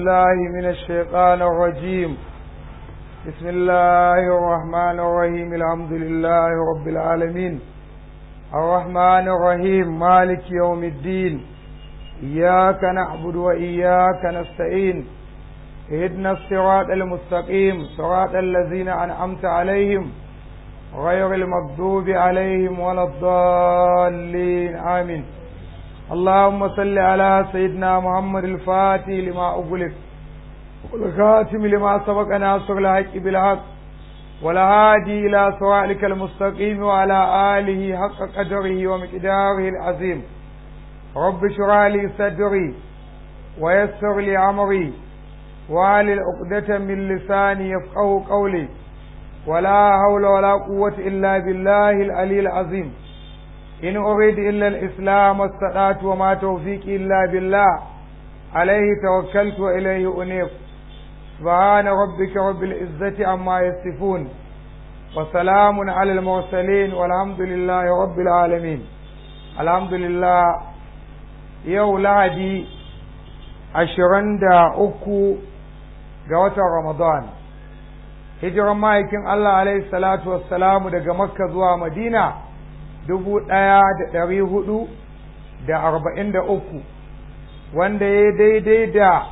بالله من الشيطان الرجيم. بسم الله الرحمن الرحيم. الحمد لله رب العالمين الرحمن الرحيم مالك يوم الدين. إياك نعبد وإياك نستعين. اهدنا الصراط المستقيم صراط الذين أنعمت عليهم غير المغضوب عليهم ولا الضالين آمين. اللهم صل على سيدنا محمد الفاتح لما أغلق والخاتم لما سبق ناصر الحق بالحق والهادي إلى صراطك المستقيم وعلى آله حق قدره ومقداره العظيم. رب اشرح لي صدري ويسر لي أمري واحلل عقدة من لساني يفقهوا قولي ولا حول ولا قوة إلا بالله العلي العظيم. إن أريد إلا الإسلام استطعت وما توفيقي إلا بالله عليه توكلت وإليه أنيب. سبحان ربك رب العزة عما يصفون وسلام على المرسلين والحمد لله رب العالمين. الحمد لله. يوم لهدي 23 ga watan Ramadan, hijiran ma'aikin Allah alaihi salatu wassalamu daga Makka zuwa Madina 1443, wanda ya daidai da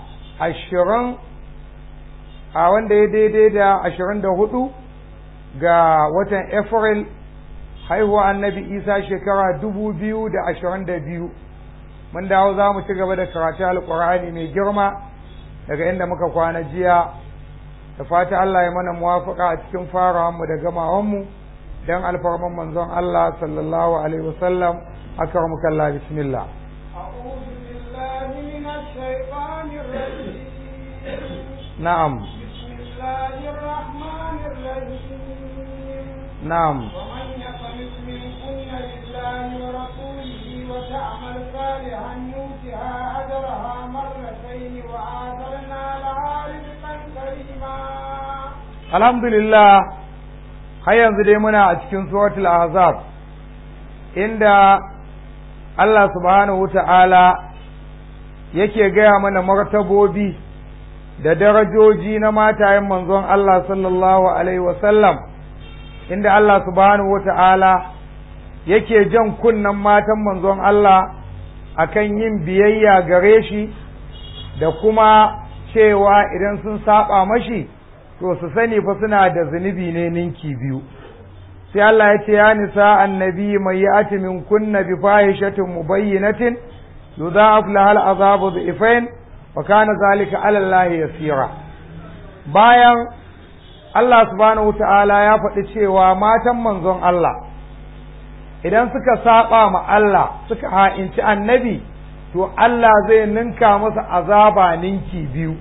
24 ga watan April haihuwa annabi Isa shekara 2022. Mun dawo za mu ci gaba da karatu alƙur'ani mai girma daga inda muka kwana jiya, da fata Allah ya mana muwafaka a cikin farawanmu da gamawanmu dan alfarman manzon Allah sallallahu alaihi wasallam. akramuka Allah, bismillah. أعوذ بالله من الشيطان الرجيم. نعم. بسم الله الرحمن الرحيم. نعم. ومن يقنت منكن لله ورسوله وتعمل صالحا نؤتها أجرها مرتين وآثرنا لها رزقا كريما. الحمد لله. har yanzu dai muna a cikin suratul ahzab, inda Allah subhanahu wata'ala yake gaya mana martabobi da darajoji na matayen manzon Allah sallallahu alaihi wasallam, inda Allah subhanahu wata'ala yake jan kunnan matan manzon Allah akan yin biyayya gare shi, da kuma cewa idan sun saba mashi to su sani fa suna da zunubi ne ninki biyu. sai Allah ya ce ya nisa annabi mai ya'ti min kunna bi fahishatin mubayyinatin yudha'af laha al'azabu dhifain wa kana zalika 'ala Allah yasira. bayan Allah subhanahu wata'ala ya faɗi cewa matan manzon Allah idan suka saba ma Allah suka ha'inci annabi, to Allah zai ninka masa azaba ninki biyu.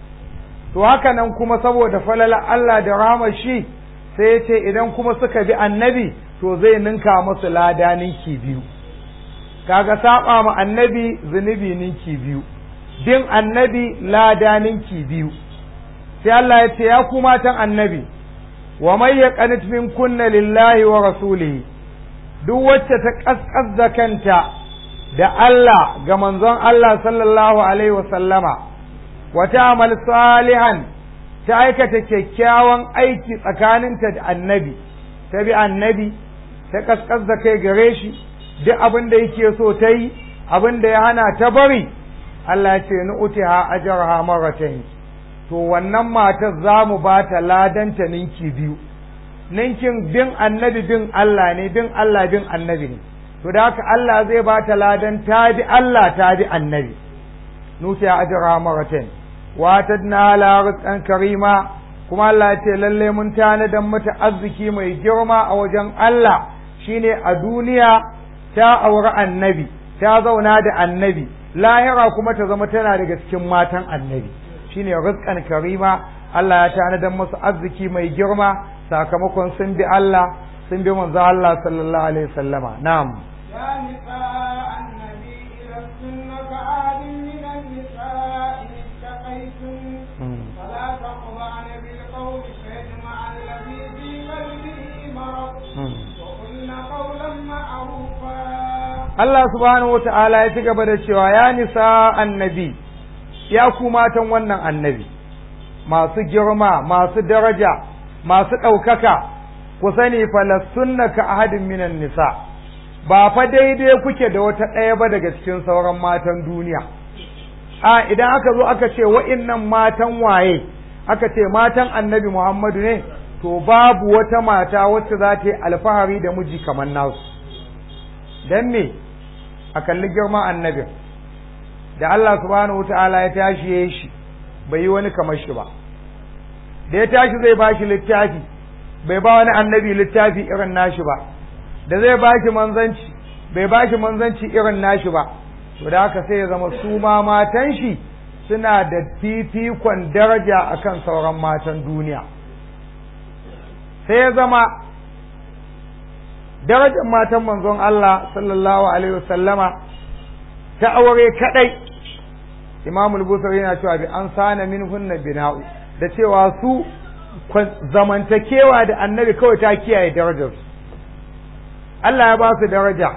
to haka nan kuma saboda falala Allah da rahmar shi, sai ya ce idan kuma suka bi annabi to zai ninka musu lada ninki biyu. kaga saba ma annabi zunubi ninki biyu, bin annabi lada ninki biyu. sai Allah ya ce ya ku matan annabi, wa may yaqanit min kunna lillahi wa rasulihi, duk wacce ta kaskas da kanta da Allah ga manzon Allah sallallahu alaihi wa sallama, wa ta'mal salihan, ta aikata kyakkyawan aiki tsakaninta da annabi, ta bi annabi, ta kaskas da kai gare shi, duk abin da yake so ta yi, abin da ya hana ta bari, Allah ya ce nu'tiha ajraha marratayn, to wannan matar za mu ba ta ladanta ninki biyu. ninkin bin annabi bin Allah ne, bin Allah bin annabi ne, to da haka Allah zai ba ta ladan ta bi Allah ta bi annabi. nu'tiha ajraha marratayn wa tadna la rizqan karima, kuma Allah ya ce lalle mun tanadan mata arziki mai girma a wajen Allah, shine a duniya ta auri annabi, ta zauna da annabi, lahira kuma ta zama tana daga cikin matan annabi, shine rizqan karima. Allah ya tanadan musu arziki mai girma sakamakon sun bi Allah, sun bi manzo Allah sallallahu alaihi wasallama. Na'am. يا نساء النبي لستن كأحد من النساء إن اتقيتن فلا تخضعن بالقول فيجمع الذي في قلبه مرض وقلن قولا معروفا. Allah subhanahu wata'ala ya ci gaba da cewa ya nisa annabi, ya ku matan wannan annabi masu girma masu daraja masu ɗaukaka ku sani falassunna ka ahadin minan nisa ba fa daidai kuke da wata ɗaya ba daga cikin sauran matan duniya a idan aka zo aka ce wa'innan matan waye aka ce matan annabi Muhammadu ne to babu wata mata wacce za ta yi alfahari da miji kamar nasu dan me a kalli girman annabin da Allah subhanahu wataala ya tashi yayin shi bai yi wani kamar shi ba da ya tashi zai bashi littafi bai ba wani annabi littafi irin nashi ba da zai bashi manzanci bai bashi manzanci irin nashi ba to da haka sai ya zama su ma matan shi suna da fifikon daraja akan sauran matan duniya sai ya zama darajar matan manzon Allah sallallahu alaihi wasallama ta aure kadai Imam al-Bukhari yana cewa bi an sana minhunna bina'u da cewa su zamantakewa da annabi kawai ta kiyaye darajar su Allah ya ba su daraja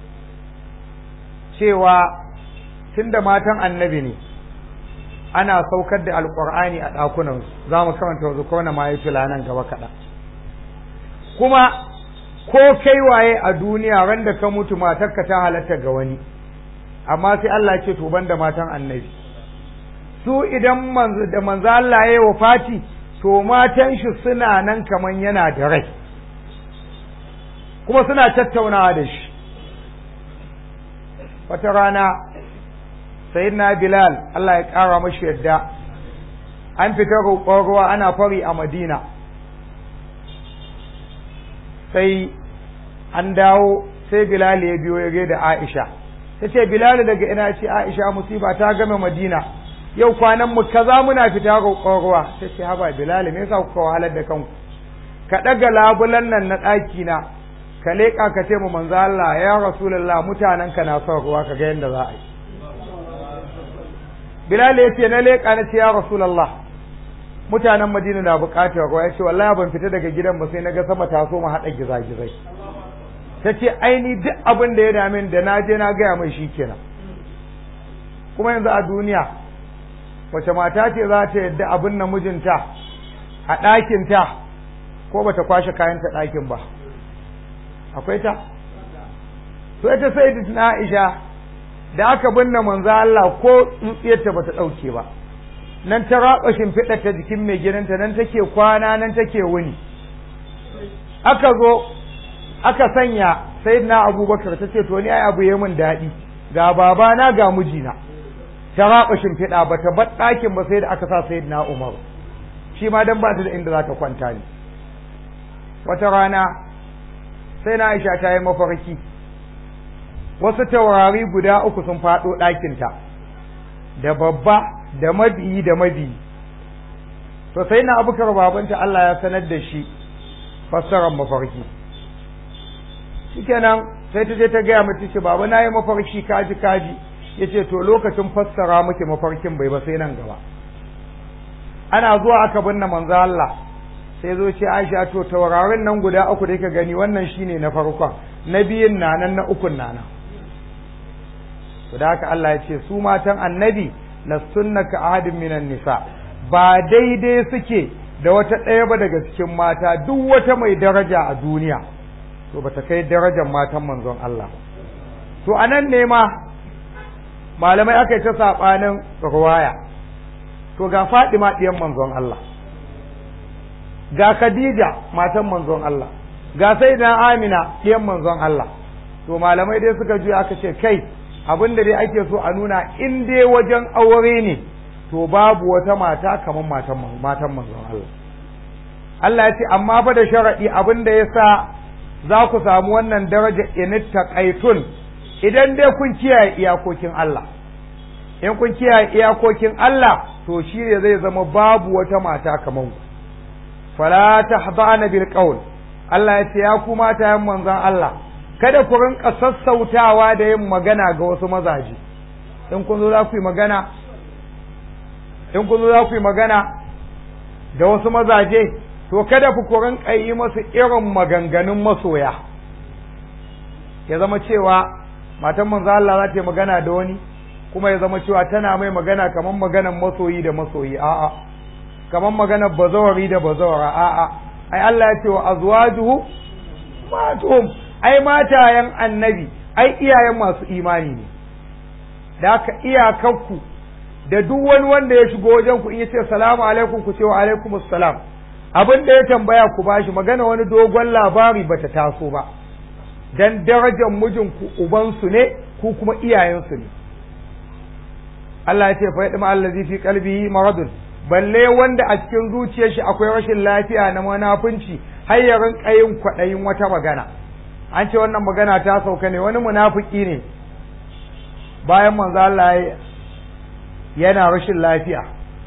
cewa tunda matan annabi ne ana saukar da alqur'ani a dakunan su zamu karanta wasu kona ma yafi lanan gaba kada kuma ko kai waye a duniya ran da ka mutu matarka ta halatta ga wani amma sai Allah ya ce to banda matan annabi su idan manzo Allah ya yi wafati to matan shi suna nan kaman yana da rai kuma suna tattaunawa da shi wata rana sayyidina Bilal Allah ya kara mashi yadda an fita roƙon ruwa ana fari a Madina sai an dawo sai Bilal ya biyo ya da Aisha ta ce Bilal daga ina ce Aisha musiba ta game Madina yau kwanan mu kaza muna fita roƙon ruwa ta ce haba Bilal me yasa kuka wahalar da kanku ka daga labulan nan na ɗaki na ka leƙa ka ce mu manzo Allah ya Rasulullah mutanen ka na son ruwa ka ga yanda za a yi Bilal ya ce na leƙa na ce ya Rasulullah mutanen Madina na buƙatar ruwa ya ce wallahi ban fita daga gidan ba sai na ga sama ta so mu haɗa gizagizai ta ce aini duk abin da ya dame da na je na gaya mai shi kenan kuma yanzu a duniya wace mata ce za ta yadda abin namijinta a ɗakinta ko ba ta kwashe kayanta ɗakin ba akwai ta to ita sai na Aisha da aka binne manzo Allah ko tsutsiyarta ba ta ɗauke ba nan ta raba shimfiɗa ta jikin mai gidanta nan take kwana nan take wuni aka zo aka sanya sayyidina Abubakar ta ce to ni ai abu yayi min daɗi ga babana ga mijina ta raba shimfiɗa ba ta bar ɗakin ba sai da aka sa sayyidina Umar shi ma dan ba ta da inda za ta kwanta ne wata rana sai na Aisha ta yi mafarki wasu taurari guda uku sun faɗo ɗakinta da babba da mabiyi da mabiyi to sai na Abubakar babanta Allah ya sanar da shi fassarar mafarki shikenan sai ta je ta gaya mata ce baba na yi mafarki kaji yace to lokacin fassara muke mafarkin bai ba sai nan gaba ana zuwa aka binne manzo Allah sai zo ce Aisha to taurarin nan guda uku da kika gani wannan shine na farkon na biyun nan na ukun nan to da haka Allah ya ce su matan annabi lasunnaka ahadin minan nisa ba daidai suke da wata ɗaya ba daga cikin mata duk wata mai daraja a duniya to bata kai darajar matan manzon Allah to anan ne ma malamai aka yi ta sabanin ruwaya to ga Fadima diyan manzon Allah ga Khadija matan manzon Allah ga Sayyida Amina diyan manzon Allah to malamai dai suka juya aka ce kai abin da dai ake so a nuna in dai wajen aure ne to babu wata mata kamar matan manzon Allah Allah ya ce amma fa da sharadi abin da yasa za ku samu wannan daraja inittaqaitun idan dai kun kiyaye iyakokin Allah in kun kiyaye iyakokin Allah to shi ne zai zama babu wata mata kamar ku fala tahdana bil qawl Allah ya ce ya ku mata yan manzon Allah kada ku rinka sassautawa da yin magana ga wasu mazaje in kun zo za ku yi magana da wasu mazaje to kada ku rinka yi masu irin maganganun masoya ya zama cewa matan manzo Allah za ta yi magana da wani kuma ya zama cewa tana mai magana kamar maganar masoyi da masoyi a'a kamar maganar bazawari da bazawara a'a ai Allah ya ce wa azwajuhu matum ai matayen annabi ai iyayen masu imani ne da haka iyakanku da duk wani wanda ya shigo wajen ku in yace salamu alaikum ku ce wa alaikum assalam abin da ya tambaya ku bashi magana wani dogon labari bata taso ba dan darajar mijinku ubansu ne ku kuma iyayensu ne Allah ya ce fa yadma allazi fi qalbihi maradun balle wanda a cikin zuciyar shi akwai rashin lafiya na munafunci har ya rinka yin kwadayin wata magana an ce wannan magana ta sauka ne wani munafiki ne bayan manzo Allah yana rashin lafiya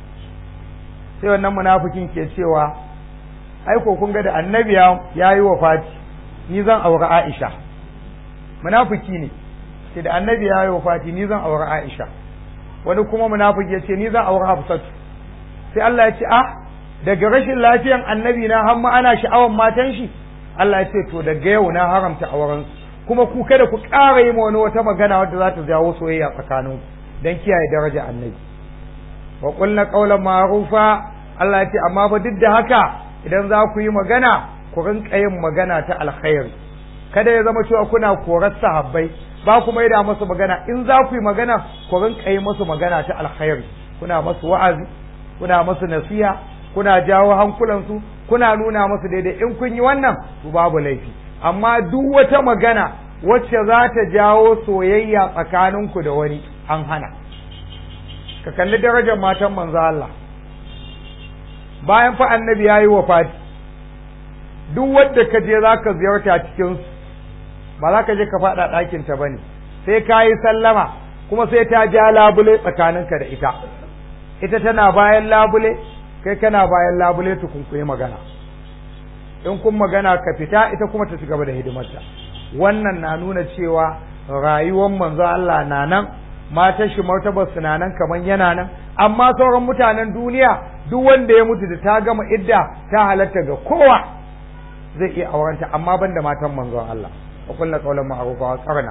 sai wannan munafikin ke cewa ai ko kun ga da annabi ya yi wafati ni zan aure Aisha munafiki ne sai da annabi ya yi wafati ni zan aure Aisha wani kuma munafiki ya ce ni zan aure Hafsatu sai Allah ya ce daga rashin lafiyan annabi na har ma ana sha'awan matan shi Allah ya ce to daga yau na haramta auren kuma ku kada ku ƙara yi wani wata magana wadda za ta jawo soyayya tsakanin dan kiyaye daraja annabi wa qulna qawlan ma'rufa Allah ya ce amma fa duk da haka idan za ku yi magana ku rinka yin magana ta alkhairi kada ya zama cewa kuna korar sahabbai ba ku maida musu magana in za ku yi magana ku rinka yi musu magana ta alkhairi kuna musu wa'azi kuna musu nasiha kuna jawo hankulansu kuna nuna musu daidai in kun yi wannan to babu laifi amma duk wata magana wacce za ta jawo soyayya tsakaninku da wani an hana ka kalli darajar matan manzo Allah bayan fa annabi yayi wafati duk wanda ka je zaka ziyarta cikin su ba za ka je ka faɗa ɗakin ta bane sai ka yi sallama kuma sai ta ja labule tsakaninka da ita tana bayan labule kai kana bayan labule tukun ku yi magana in kun magana ka fita ita kuma ta cigaba da hidimarta wannan na nuna cewa rayuwar manzo Allah na nan matan shi martabar su na nan kaman yana nan amma sauran mutanen duniya duk wanda ya mutu da ta gama idda ta halatta ga kowa zai iya aurenta amma banda matan manzo Allah wa kullu qawlan ma'rufa wa qarna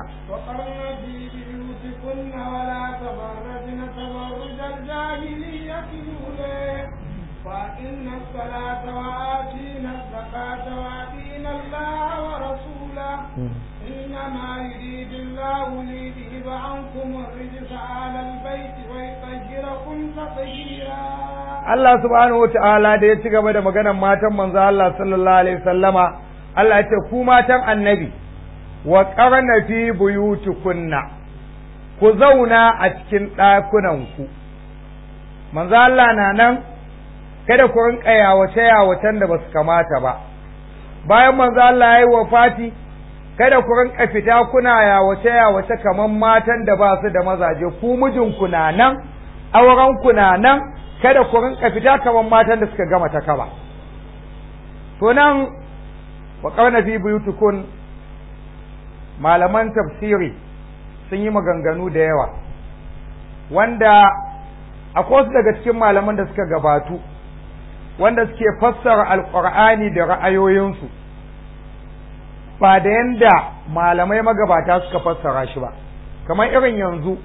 وأقمنا الصلاة وآتينا الزكاة وأطيعنا الله ورسوله إنما يريد الله ليذهب عنكم الرجس أهل البيت ويطهركم تطهيرا Allah subhanahu wa ta'ala da ya ci gaba da maganar matan manzo Allah sallallahu alaihi wasallama Allah ya ce ku matan annabi wa qarna fi buyutikunna ku zauna a cikin ɗakunanku manzo Allah na nan kada ku rinka yawacen da basu kamata ba bayan manzo Allah ya yi wafati kada ku rinka fita kuna yawace kaman matan da ba su da mazaje ku mijinku na nan auren ku na nan kada ku rinka fita kaman matan da suka gama ta kaba to nan wa qawna fi buyutukun malaman tafsiri sun yi maganganu da yawa wanda akwai wasu daga cikin malaman da suka gabatu wanda suke fassara alqur'ani da ra'ayoyinsu ba da yanda malamai magabata suka fassara shi ba kamar irin yanzu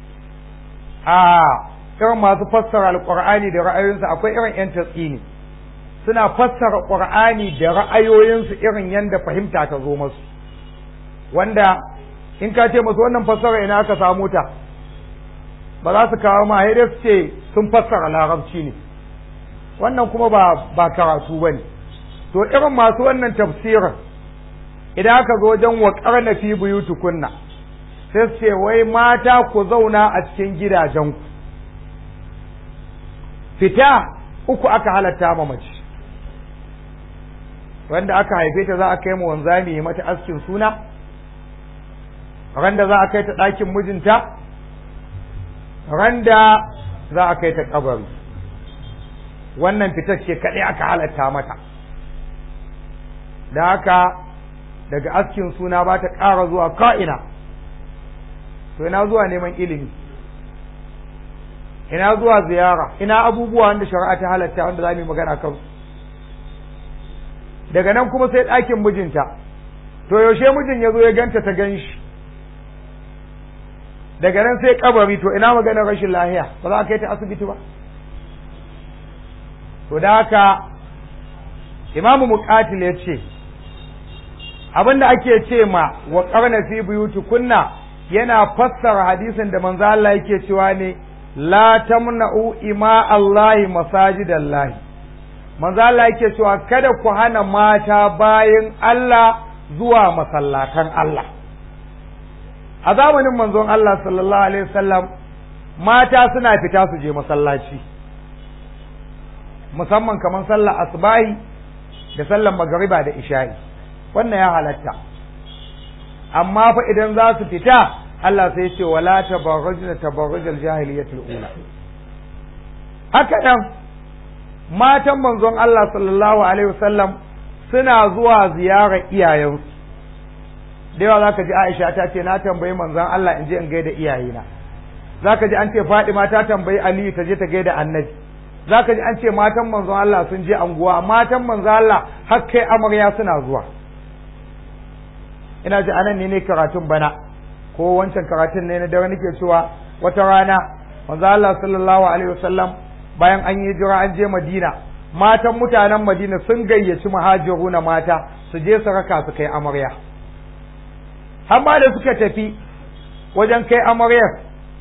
irin masu fassara alqur'ani da ra'ayoyinsu akwai irin yan tatsini suna fassara qur'ani da ra'ayoyinsu irin yanda fahimta ta zo musu wanda in ka ce musu wannan fassara ina aka samu ta ba za su kawo ma dai su ce sun fassara larabci ne wannan kuma ba karatu bane to irin masu wannan tafsirin idan aka zo wajen waƙarna fi buyutukunna sai su ce wai mata ku zauna a cikin gidajenku fita uku aka halatta ma mace wanda aka haife ta za a kai mu wanzami mata askin suna randa za a kai ta ɗakin mijinta randa za a kai ta kabari wannan fitar ce kaɗai aka halatta mata da haka daga askin suna ba ta ƙara zuwa ka'ina to ina zuwa neman ilimi ina zuwa ziyara ina abubuwa wanda shari'a ta halatta wanda za mu yi magana kan daga nan kuma sai ɗakin mijinta to yaushe mijin ya zo ya ganta ta gan shi daga nan sai kabari, to ina maganar rashin lahiya, ba za a kai ta asibiti ba? To da haka Imamu Muqatil ya ce abinda ake ce ma wa qarna fi buyutikunna yana fassara hadisin da manzo Allah yake cewa ne la tamna'u ima Allahi masajidallahi. Manzo Allah yake cewa kada ku hana mata bayin Allah zuwa masallatan Allah. A zamanin manzon Allah sallallahu alaihi wasallam mata suna fita su je masallaci, musamman kamar sallar asbahi da sallar magariba da isha'i, wannan ya halatta. Amma fa idan za su fita Allah sai ce wala tabarrujna tabarrujal jahiliyatul ula. Haka nan matan manzon Allah sallallahu alaihi wasallam suna zuwa ziyarar iyayensu. Da yawa zaka ji Aisha ta ce na tambayi manzon Allah in je in gaida iyayena. Zaka ji an ce Fatima ta tambayi Ali ta je ta gaida Annabi. Zaka ji an ce matan manzon Allah sun je anguwa, matan manzon Allah har kai amarya suna zuwa. Ina ji anan ne karatun bana ko wancan karatun ne na dare nake cewa wata rana manzon Allah sallallahu alaihi wasallam bayan an yi hijira an je Madina, matan mutanen Madina sun gayyaci muhajiruna mata su je su raka su kai amarya. Amma da suka tafi wajen kai amaryar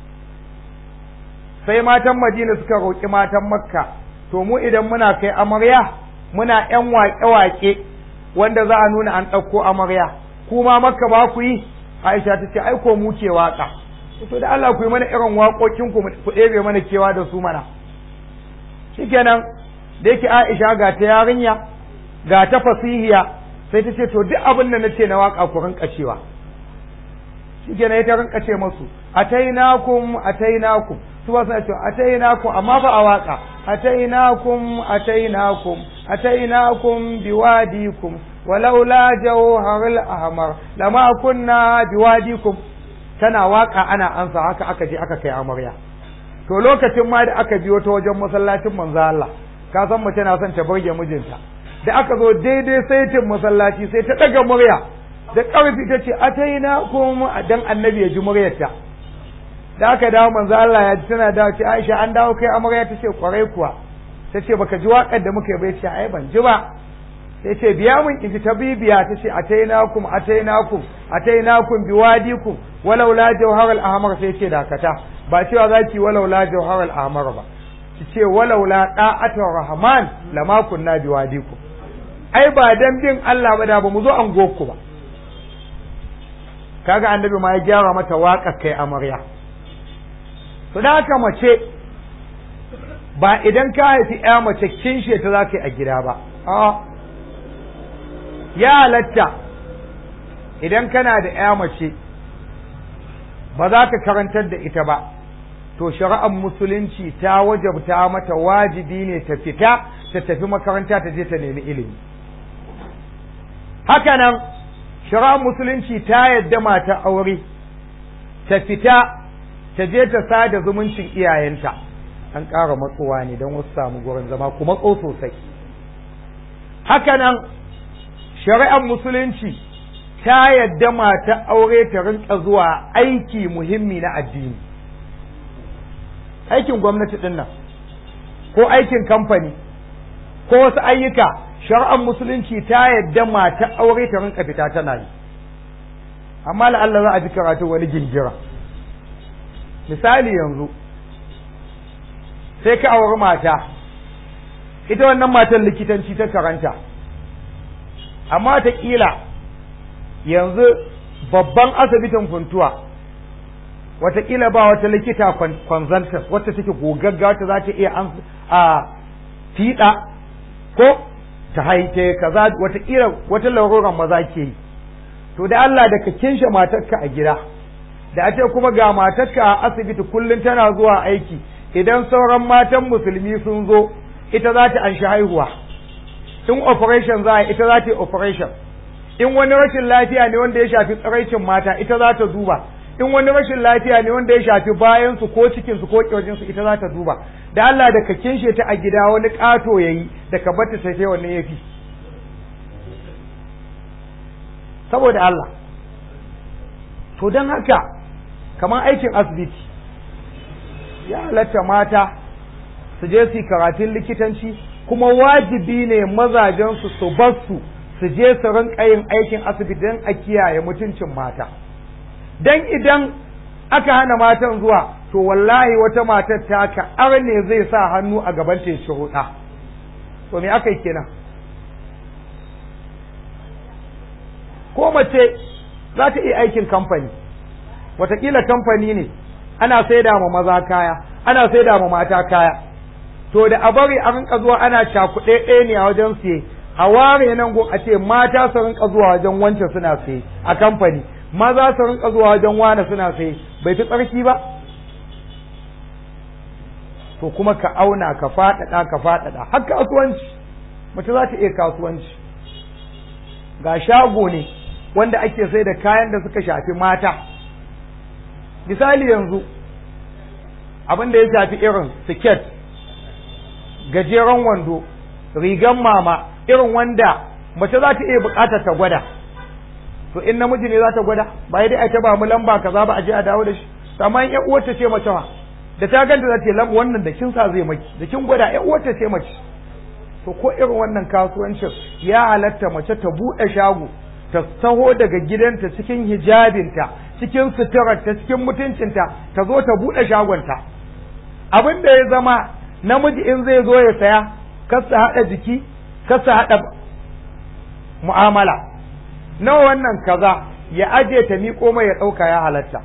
sai matan Madina suka roƙi matan Makka, to mu idan muna kai amarya muna ƴan waƙe-waƙe wanda za a nuna an ɗauko amarya, kuma Makka ba ku yi? Aisha ta ce ai ko mu ke waƙa, to da Allah ku yi mana irin waƙoƙin ku ɗebe mana kewa da su mana. Shikenan da yake Aisha ga ta yarinya ga ta fasihiya sai ta ce to duk abin da nace na waƙa ku rinƙa cewa. Shikenan ta rinƙa ce masu atainakum atainakum, su ba suna cewa atainakum amma ba a waka atainakum biwadikum walaula jawharul ahmar lama kunna biwadikum. Tana waka ana ansa haka aka je aka kai amarya. To lokacin ma da aka biyo ta wajen masallacin manzo Allah, ka san mace na son ta burge mijinta, da aka zo daidai saitin masallaci sai ta daga murya da ƙarfi ta ce atainakum dan annabi ya ji muryarta. Da aka dawo manzo Allah ya ji tana dawo, ce Aisha an dawo kai amarya, ta ce kwarai kuwa. Ta ce baka ji waƙar da muka yi ba? Ce ai ban ji ba. Sai ce biya mun in ji ta bibiya, ta ce atainakum biwadikum walau la jawhar al-ahmar. Sai ce dakata, ba cewa zaki walau la jawhar al-ahmar ba, ki ce walau la da'atur rahman lama kunna biwadikum. Ai ba dan bin Allah ba da ba mu zo an goku ba. Kaga annabi ma ya gyara mata waƙar kai amarya. To da haka mace ba idan ka haifi ƴa mace kinshe ta za ka yi a gida ba, ya halatta idan kana da ƴa mace ba za ka karantar da ita ba, to shari'ar musulunci ta wajabta mata wajibi ne ta fita ta tafi makaranta ta je ta nemi ilimi. Haka nan shari'ar musulunci ta yadda mata aure ta fita ta je ta sada zumuncin iyayenta. An ƙara matsowa ne don wasu samu gurin zama ku matso sosai. Haka nan shari'ar musulunci ta yadda mata aure ta rinka zuwa aiki muhimmi na addini, aikin gwamnati din nan ko aikin kamfani ko wasu ayyuka. Shari'ar musulunci ta yadda mata aure ta rinka fita tana yi. Amma la'alla za a ji karatu wani gingira. Misali yanzu sai ka auri mata, ita wannan matan likitanci ta karanta, amma ta kila yanzu babban asibitin Funtuwa watakila ba wata likita consultant wacce take gogagga wacce za ta iya fiɗa ko ta haite kaza, watakila wata laruran maza ke yi. To da Allah da ka kinshe matarka a gida, da a ce kuma ga matarka a asibiti kullum tana zuwa aiki, idan sauran matan musulmi sun zo ita za ta anshi haihuwa, in operation za a yi ita za ta yi operation, in wani rashin lafiya ne wanda ya shafi tsiraicin mata ita za ta duba, in wani rashin lafiya ne wanda ya shafi bayansu ko cikinsu ko kirjinsu ita za ta duba. Da Allah da ka kinshe ta a gida wani ƙato ya yi da ka bata sai sai wannan ya fi. Saboda Allah. To don haka kamar aikin asibiti ya halatta mata su je su karatun likitanci, kuma wajibi ne mazajensu su bar su je su rinka yin aikin asibiti don a kiyaye mutuncin mata. Dan idan aka hana matan zuwa, to wallahi wata matar ta ka arne zai sa hannu a gaban ta ya ci huɗa. To me aka yi kenan? Ko mace za ta iya aikin kamfani, watakila kamfani ne ana saida ma maza kaya, ana saida ma mata kaya, to da a bari a rinka zuwa ana cakuɗe ɗaya ne a wajen siye, a ware nan gun a ce mata su rinka zuwa wajen wancan suna siye a kamfani, maza su rinka zuwa wajen wane suna siye, bai fi tsarki ba? To kuma ka auna ka faɗaɗa har kasuwanci, mace za ta iya kasuwanci. Ga shago ne wanda ake sai da kayan da suka shafi mata, misali yanzu abin da ya shafi irin siket, gajeren wando, rigan mama, irin wanda mace za ta iya bukatar ta gwada. To in namiji ne za ta gwada, ba dai ai ta ba mu lamba kaza ba a je a dawo da shi. Amma in ƴan uwarta ce mace ma, da ta ganta za ta yi lamba wannan da kin sa zai maki, da kin gwada ƴan uwarta ce mace. To ko irin wannan kasuwancin ya halatta mace ta buɗe shago, ta taho daga gidanta cikin hijabinta, cikin suturarta, cikin mutuncinta, ta zo ta buɗe shagonta. Abin da ya zama namiji in zai zo ya saya, kasa haɗa jiki, kasa haɗa mu'amala, nawa wannan kaza ya aje ta miƙo mai ya ɗauka, ya halatta.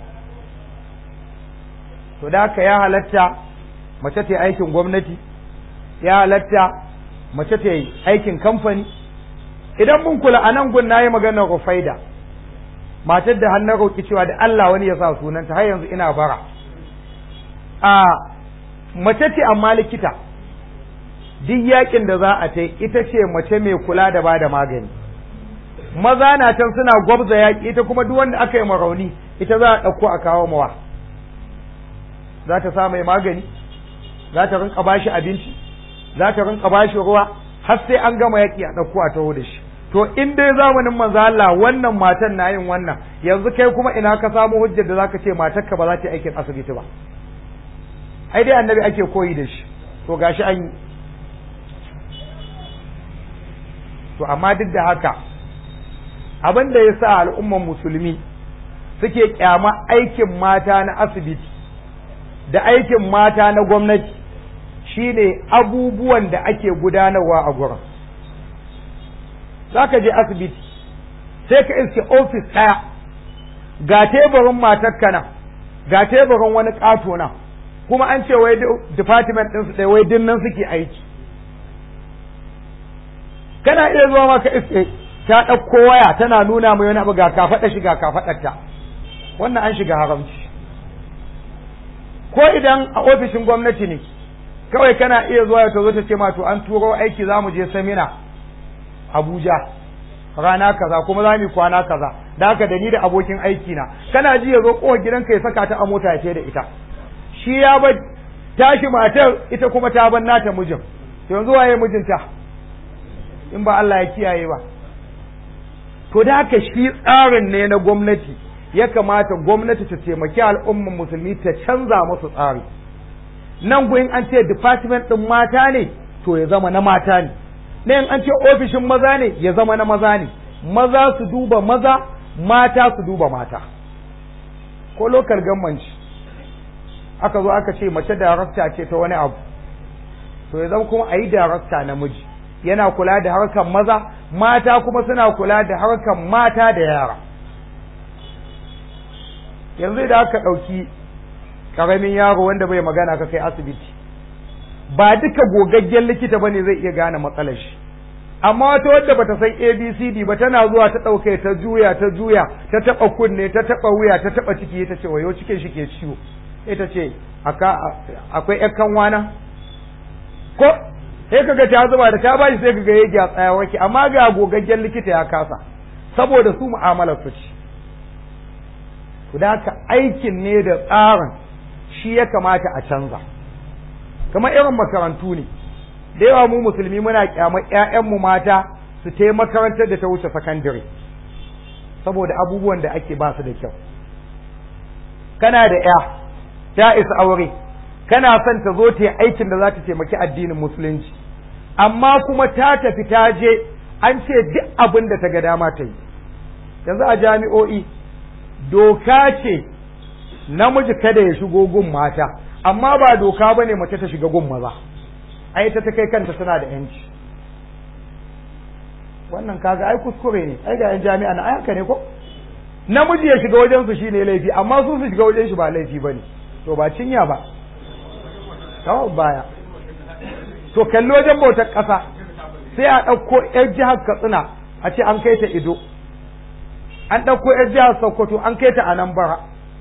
To da haka ya halatta mace ta yi aikin gwamnati, ya halatta mace ta yi aikin kamfani. Idan mun kula a nan gun na yi maganar Rufaida, matar da hannun roƙi cewa da Allah wani ya sa sunanta, har yanzu ina bara. Mace ce amma likita, duk yakin da za a ta ita ce mace mai kula da ba da magani. Maza na can suna gwabza yaƙi, ita kuma duk wanda aka yi marauni ita za a ɗauko a kawo mawa. Za ta sa mai magani, za ta rinka bashi abinci, za ta rinka bashi ruwa, har sai an gama yaƙi a ɗauko a taho da shi. To in dai zamanin manzo Allah wannan matan na yin wannan, yanzu kai kuma ina ka samu hujjar da zaka ce matarka ba za ta yi aikin asibiti ba? Ai dai annabi ake koyi da shi, to gashi an yi. To amma duk da haka, abin da ya sa al'umman musulmi suke kyama aikin mata na asibiti da aikin mata na gwamnati shine abubuwan da ake gudanarwa a gurin. Za ka je asibiti sai ka iske ofis ɗaya, ga teburin matarka nan, ga teburin wani ƙato nan, kuma an ce wai department ɗinsu ɗaya, wai dinnan suke aiki. Kana iya zuwa maka iske ta ɗauko waya tana nuna mai wani abu, ga kafaɗa shi ga kafaɗarta, wannan an shiga haramci. Ko idan a ofishin gwamnati ne, kawai kana iya zuwa ta zo ta ce ma to an turo aiki za mu je samina Abuja rana kaza, kuma za mu kwana kaza, da haka da ni da abokin aiki na, kana ji ya zo kowar gidanka ya saka ta a mota ya ce da ita, shi ya bar tashi matar, ita kuma ta bar nata mijin. To yanzu waye mijinta in ba Allah ya kiyaye ba? To da haka shi tsarin ne na gwamnati, ya kamata gwamnati ta taimaki al'umman musulmi ta canza musu tsari. Nan gurin an ce department ɗin mata ne, to ya zama na mata ne. Nan an ce ofishin maza ne, ya zama na maza ne. Maza su duba maza, mata su duba mata. Ko local government aka zo aka ce mace darakta ce ta wani abu, to ya zama kuma a yi darakta namiji, yana kula da harkar maza, mata kuma suna kula da harkar mata da yara. Yanzu da aka ɗauki ƙaramin yaro wanda bai magana ka kai asibiti, ba duka gogaggen likita ba ne zai iya gane matsalar shi, amma wata wadda bata san ABCD ba tana zuwa ta ɗauke ta juya ta taɓa kunne, ta taɓa wuya, ta taɓa ciki, ta ce wayo cikin shi ke ciwo, ita ce akwai ƴan kanwana ko sai kaga ta zuba da ta bashi sai kaga ya gyatsa ya warke, amma ga gogaggen likita ya kasa saboda su mu'amalar su ce. Da haka aikin ne da tsarin shi ya kamata a canza. Kamar irin makarantu ne, da yawa mu musulmi muna kyamar ƴaƴanmu mata su ta makarantar da ta wuce sakandare saboda abubuwan da ake ba su da kyau. kana da ta isa aure, kana son ta zo ta yi aikin da za ta taimaki addinin musulunci, amma kuma ta tafi ta je an ce duk abin da ta ga dama ta yi. Yanzu a jami'o'i doka ce namiji kada ya shigo gun mata, amma ba doka ba ne mace ta shiga gun maza, ai ta kai kanta suna da yanci. Wannan kaga ai kuskure ne, ai ga yan jami'a na haka ne ko namiji ya shiga wajen su shine laifi, amma su shiga wajen shi ba laifi bane. To ba cinya ba kawo baya. To kallo wajen bautar ƙasa sai a ɗauko ƴar jihar Katsina a ce an kai ta Ido, an ɗauko ƴar jihar Sokoto an kai ta Anambra.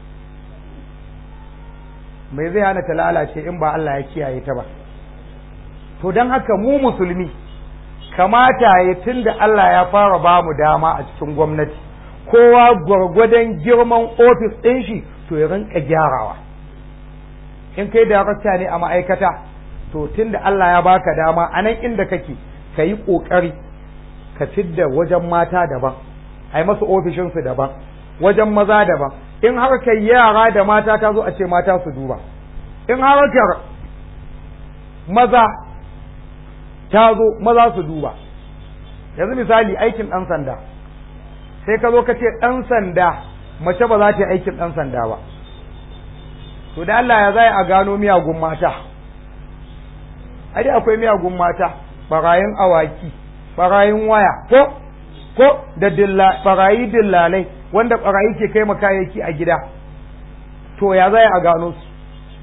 Mai zai hana ta lalace in ba Allah ya kiyaye ta ba? To don haka mu musulmi kamata ya tunda Allah ya fara ba mu dama a cikin gwamnati, kowa gwargwadon girman ofis ɗin shi to ya rinka gyarawa. In kai darakta ne a ma'aikata, to tunda Allah ya baka dama a nan inda kake ka yi ƙoƙari ka fidda wajen mata daban, a yi masu ofishinsu daban, wajen maza daban. In harkar yara da mata ta zo a ce mata su duba, in harkar maza ta zo maza su duba. Yanzu misali aikin ɗan sanda, sai ka zo ka ce ɗan sanda mace ba za ta yi aikin ɗan sanda ba, to da Allah ya zai a gano miyagun mata. Ai dai akwai miyagun mata, barayin awaki, barayin waya, ko da barayi dillalai wanda barayi ke kai makayayyaki a gida, to ya zai a gano su?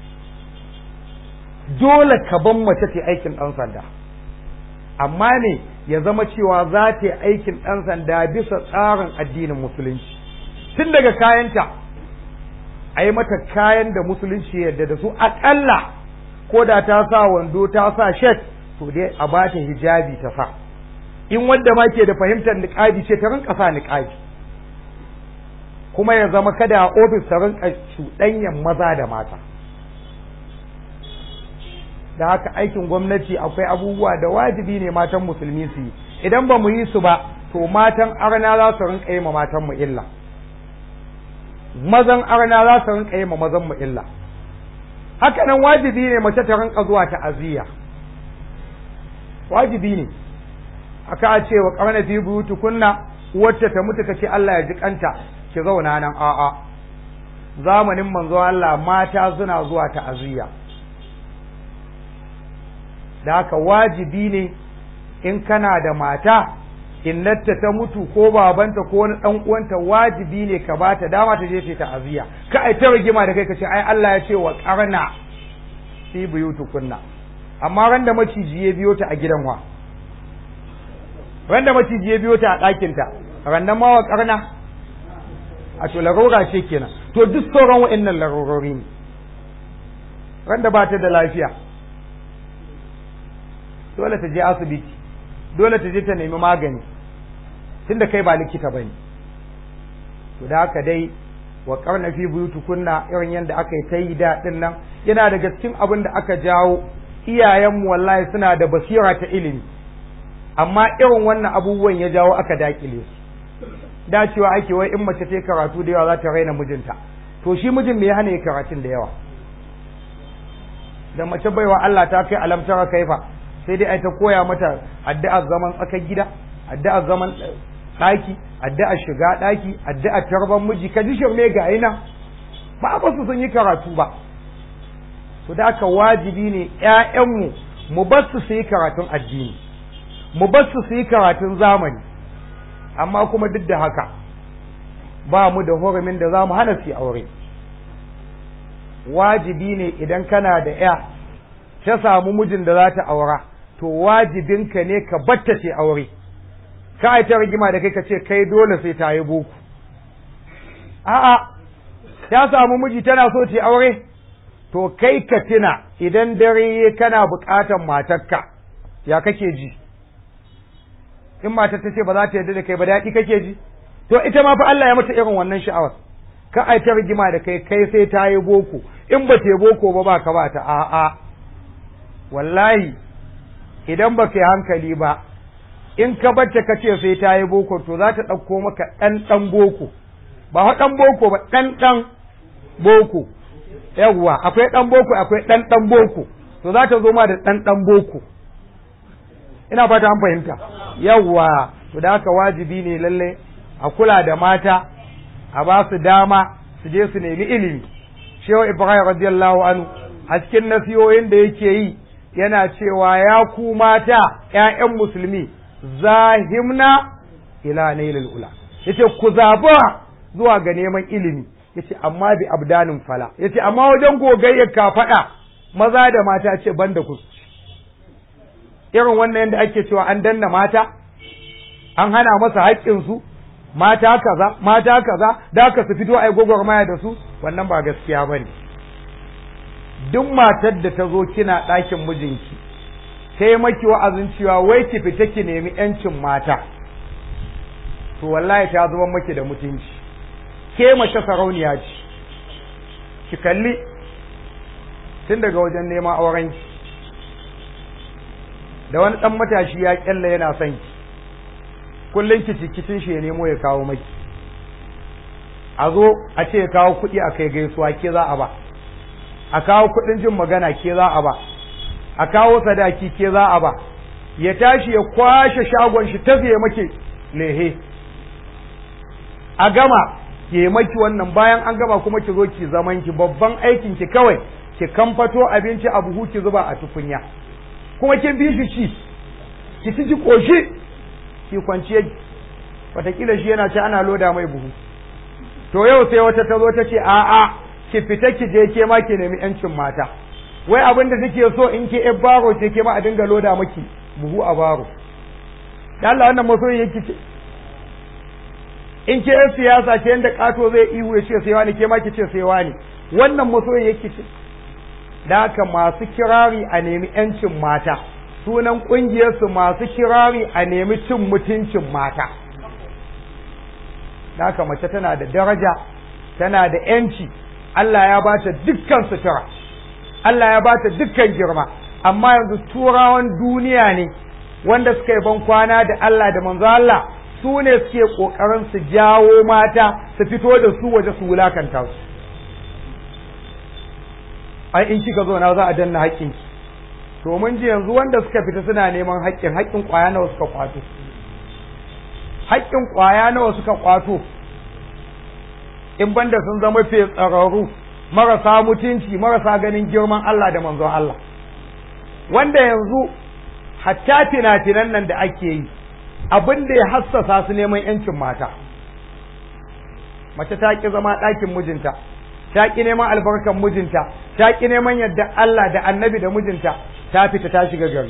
Dole ka ban mace ta aikin ɗan sanda, amma ne ya zama cewa za ta yi aikin ɗan sanda bisa tsarin addinin musulunci. Tun daga kayanta a yi mata kayan da musulunci yadda da su, aƙalla ko da ta sa wando ta sa shet, to dai a ba ta hijabi ta sa. In wanda ma ke da fahimtar niƙabi ce ta rinƙa sa niƙabi, kuma ya zama kada a ofis ta rinƙa cuɗanyan maza da mata. Da haka aikin gwamnati akwai abubuwa da wajibi ne matan musulmi su yi, idan ba mu yi su ba to matan arna za su rinƙa yi ma matan mu illa, mazan arna za su rinƙa yi ma mazan mu illa. Haka nan wajibi ne mace ta rinƙa zuwa ta'aziyya, wajibi ne. Aka a ce wa ƙarna fi buyutukunna, wacce ta mutu kace Allah ya ji kanta ki zauna nan, a'a. Zamanin manzo Allah mata suna zuwa ta'aziyya. Da haka wajibi ne in kana da mata, innarta ta mutu ko babanta ko wani dan uwanta, wajibi ne ka bata dama ta je ta ta'aziyya. Ka ai ta rigima da kai ka ce ai Allah ya ce wa qarna fi buyutukunna, amma ran da maciji ya biyo ta a gidan wa, ran da maciji ya biyo ta a ɗakin ta, rannan ma wa qarna, a to larura ce kenan. To duk sauran wa'annan larurori ne. Ran da ba ta da lafiya dole ta je asibiti, dole ta je ta nemi magani, tunda kai ba likita bane. To da haka dai wa qarna fi buyutukunna, irin yanda aka yi ta yi daɗin nan yana daga cikin abin da aka jawo iyayenmu wallahi suna da basira ta ilimi, amma irin wannan abubuwan ya jawo aka dakile su. Dacewa ake wai in mace ta karatu da yawa za ta raina mijinta, to shi mijin me ya hana ya karatun da yawa? Da mace baiwa Allah ta kai alamtara kaifa, sai dai ai ta koya mata addu'ar zaman tsakar gida, addu'ar zaman ɗaki, addu'ar shiga ɗaki, addu'ar tarban miji, ka ji shirme ga ina ba su sun yi karatu ba. To da aka wajibi ne ƴaƴanmu mu bar su yi karatun addini, mu bar su yi karatun zamani, amma kuma duk da haka ba mu da hurumin da za mu hana su aure. Wajibi ne idan kana da ƴa ta samu mijin da za ta aura, to wajibinka ne ka batta ce aure. Ka ai ta rigima da kai ka ce kai dole sai ta yi boko. A'a, ta samu miji tana so ce aure, to kai ka tuna idan dare kana buƙatar matarka, ya kake ji? In matar ta ce ba za ta yarda da kai ba, daɗi kake ji? To ita ma fa Allah ya mata irin wannan sha'awar. Ka ai ta rigima da kai sai ta yi boko, in ba ta yi boko ba ka ba ta. A'a, wallahi idan ba ka yi hankali ba, in ka bacce ka ce sai ta yi boko, to za ta ɗauko maka ɗan boko, ba ɗan boko ba ɗan boko, yawwa akwai ɗan boko akwai ɗan boko, to za ta zo ma da ɗan boko, ina fata an fahimta, yawwa to da haka wajibi ne lalle a kula da mata, a ba su dama su je su nemi ilimi. Shehu Ibrahim radiyallahu anhu a cikin nasiyoyin da yake yi yana cewa ya ku mata ƴaƴan musulmi zahimna ila nailul ula, yace ku zaba zuwa ga neman ilimi, yace amma bi abdanin fala, yace amma wajen gogayyar kafaɗa maza da mata ce banda ku. Irin wannan yadda ake cewa an danna mata, an hana masa haƙƙinsu, mata kaza da aka su fito ai gwagwarmaya da su, wannan ba gaskiya ba ne. Duk matar da ta zo kina ɗakin mijinki sai maki wa'azin cewa wai ki fita ki nemi ƴancin mata, to wallahi ta zuban maki da mutunci, ke mace sarauniya ce. Ki kalli tun daga wajen neman aurenki da wani ɗan matashi ya ƙyalla yana son ki, kullum kicin shi ya nemo ya kawo maki, a zo a ce ya kawo kuɗi a kai gaisuwa ke za a ba, a kawo kuɗin jin magana ke za a ba, a kawo sadaki ke za a ba, ya tashi ya kwashe shagon shi ta zai maki lehe, a gama ke maki wannan, bayan an gama kuma ki zo ki zaman ki, babban aikin ki kawai ki kamfato abinci a buhu ki zuba a tukunya, kuma kin bi shi ki ci koshi ki kwanciye, wataƙila shi yana ce ana loda mai buhu. To yau sai wata ta zo ta ce a'a ki fita ki je ke ma ki nemi ƴancin mata, wai abin da suke so in ke ƴar baro ce ke ma a dinga loda maki buhu a baro. Da Allah wannan masoyi yake ce, in ke ƴar siyasa ce yanda ƙato zai ihu ya ce sai wani, ke ma ki ce sai wani, wannan masoyi yake ce. Da haka masu kirari a nemi ƴancin mata, sunan ƙungiyarsu masu kirari a nemi cin mutuncin mata. Da haka mace tana da daraja, tana da ƴanci, Allah ya ba ta dukkan sutura, Allah ya ba ta dukkan girma, amma yanzu turawan duniya ne wanda suka yi ban kwana da Allah da manzo Allah, su ne suke ƙoƙarin su jawo mata su fito da su waje su wulakanta su. Ai in kika zo na za a danna haƙƙinki, to mun ji yanzu wanda suka fita suna neman haƙƙin ƙwaya nawa suka kwato, haƙƙin ƙwaya nawa suka kwato, in banda sun zama fetsararru marasa mutunci, marasa ganin girman Allah da manzon Allah, wanda yanzu hatta fina-finan nan da ake yi abin da ya hassasa su neman ƴancin mata. Mace ta ƙi zama ɗakin mijinta, ta ƙi neman albarkan mijinta, ta ƙi neman yadda Allah da annabi da mijinta, ta fita ta shiga gari.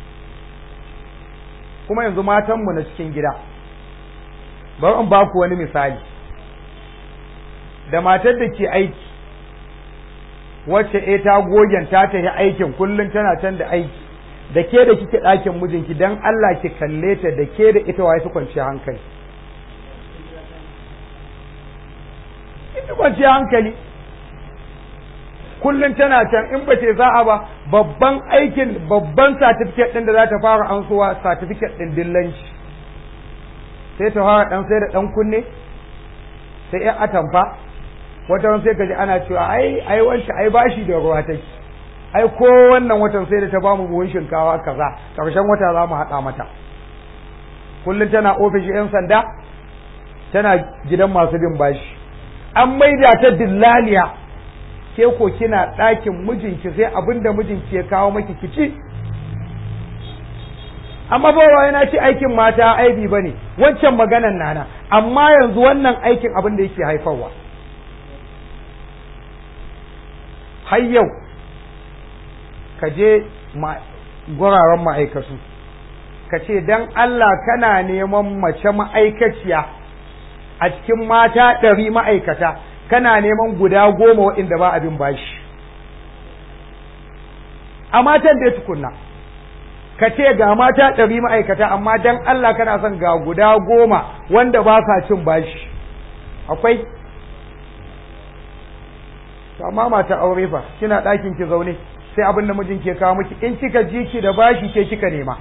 Kuma yanzu matanmu na cikin gida, bari in ba ku wani misali, da matar da ke aiki, wacce ta gogen ta tafi aikin kullum tana can da aiki, da ke da kike ɗakin mijinki, dan Allah ki kalle ta, da ke da ita waye su kwanciya hankali. Ita kwanciya hankali kullum tana can, in ba ce za a ba babban aikin, babban certificate ɗin da za ta fara ansuwa certificate ɗin dillanci, sai ta fara ɗan sai da ɗan kunne, sai ‘yan atamfa, wata wani sai ka ji ana cewa ai wancan ai bashi da ruwa take, ai ko wannan watan sai da ta bamu buhun shinkawa kaza, ƙarshen wata za mu haɗa mata. Kullum tana ofishin ‘yan sanda, tana gidan masu bin bashi, an maida ta dillaliya. Ke ko kina ɗakin mijinki sai abin da mijinki ya kawo maki kici. Amma ba yana ce aikin mata aibi ba ne, wancan maganan nana, amma yanzu wannan aikin abin da yake haifarwa. Har yau ka je guraren ma'aikatu, ka ce don Allah kana neman mace ma'aikaciya a cikin mata 100 ma'aikata, kana neman guda 10 waɗanda ba abin bashi. A matan da ya tukunna, ka ce ga mata 100 ma'aikata, amma dan Allah kana son ga guda 10 wanda ba sa cin bashi. Akwai? To amma mata aure fa, kina ɗakin ki zaune, sai abin da mijin ke kawo miki, in kika ji ki da bashi ke kika nema.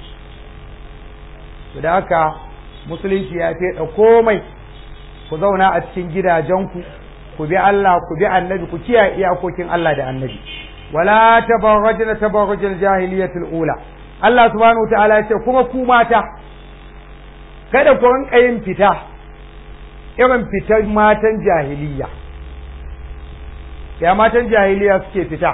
To da haka musulunci ya ce da komai, ku zauna a cikin gidajenku, ku bi Allah ku bi annabi ku kiyaye iyakokin Allah da annabi wala tabarrajna tabarrujal jahiliyatul ula Allah subhanahu wataala ya ce kuma ku mata kada ku rinka yin fita irin fitar matan jahiliya ya matan jahiliya suke fita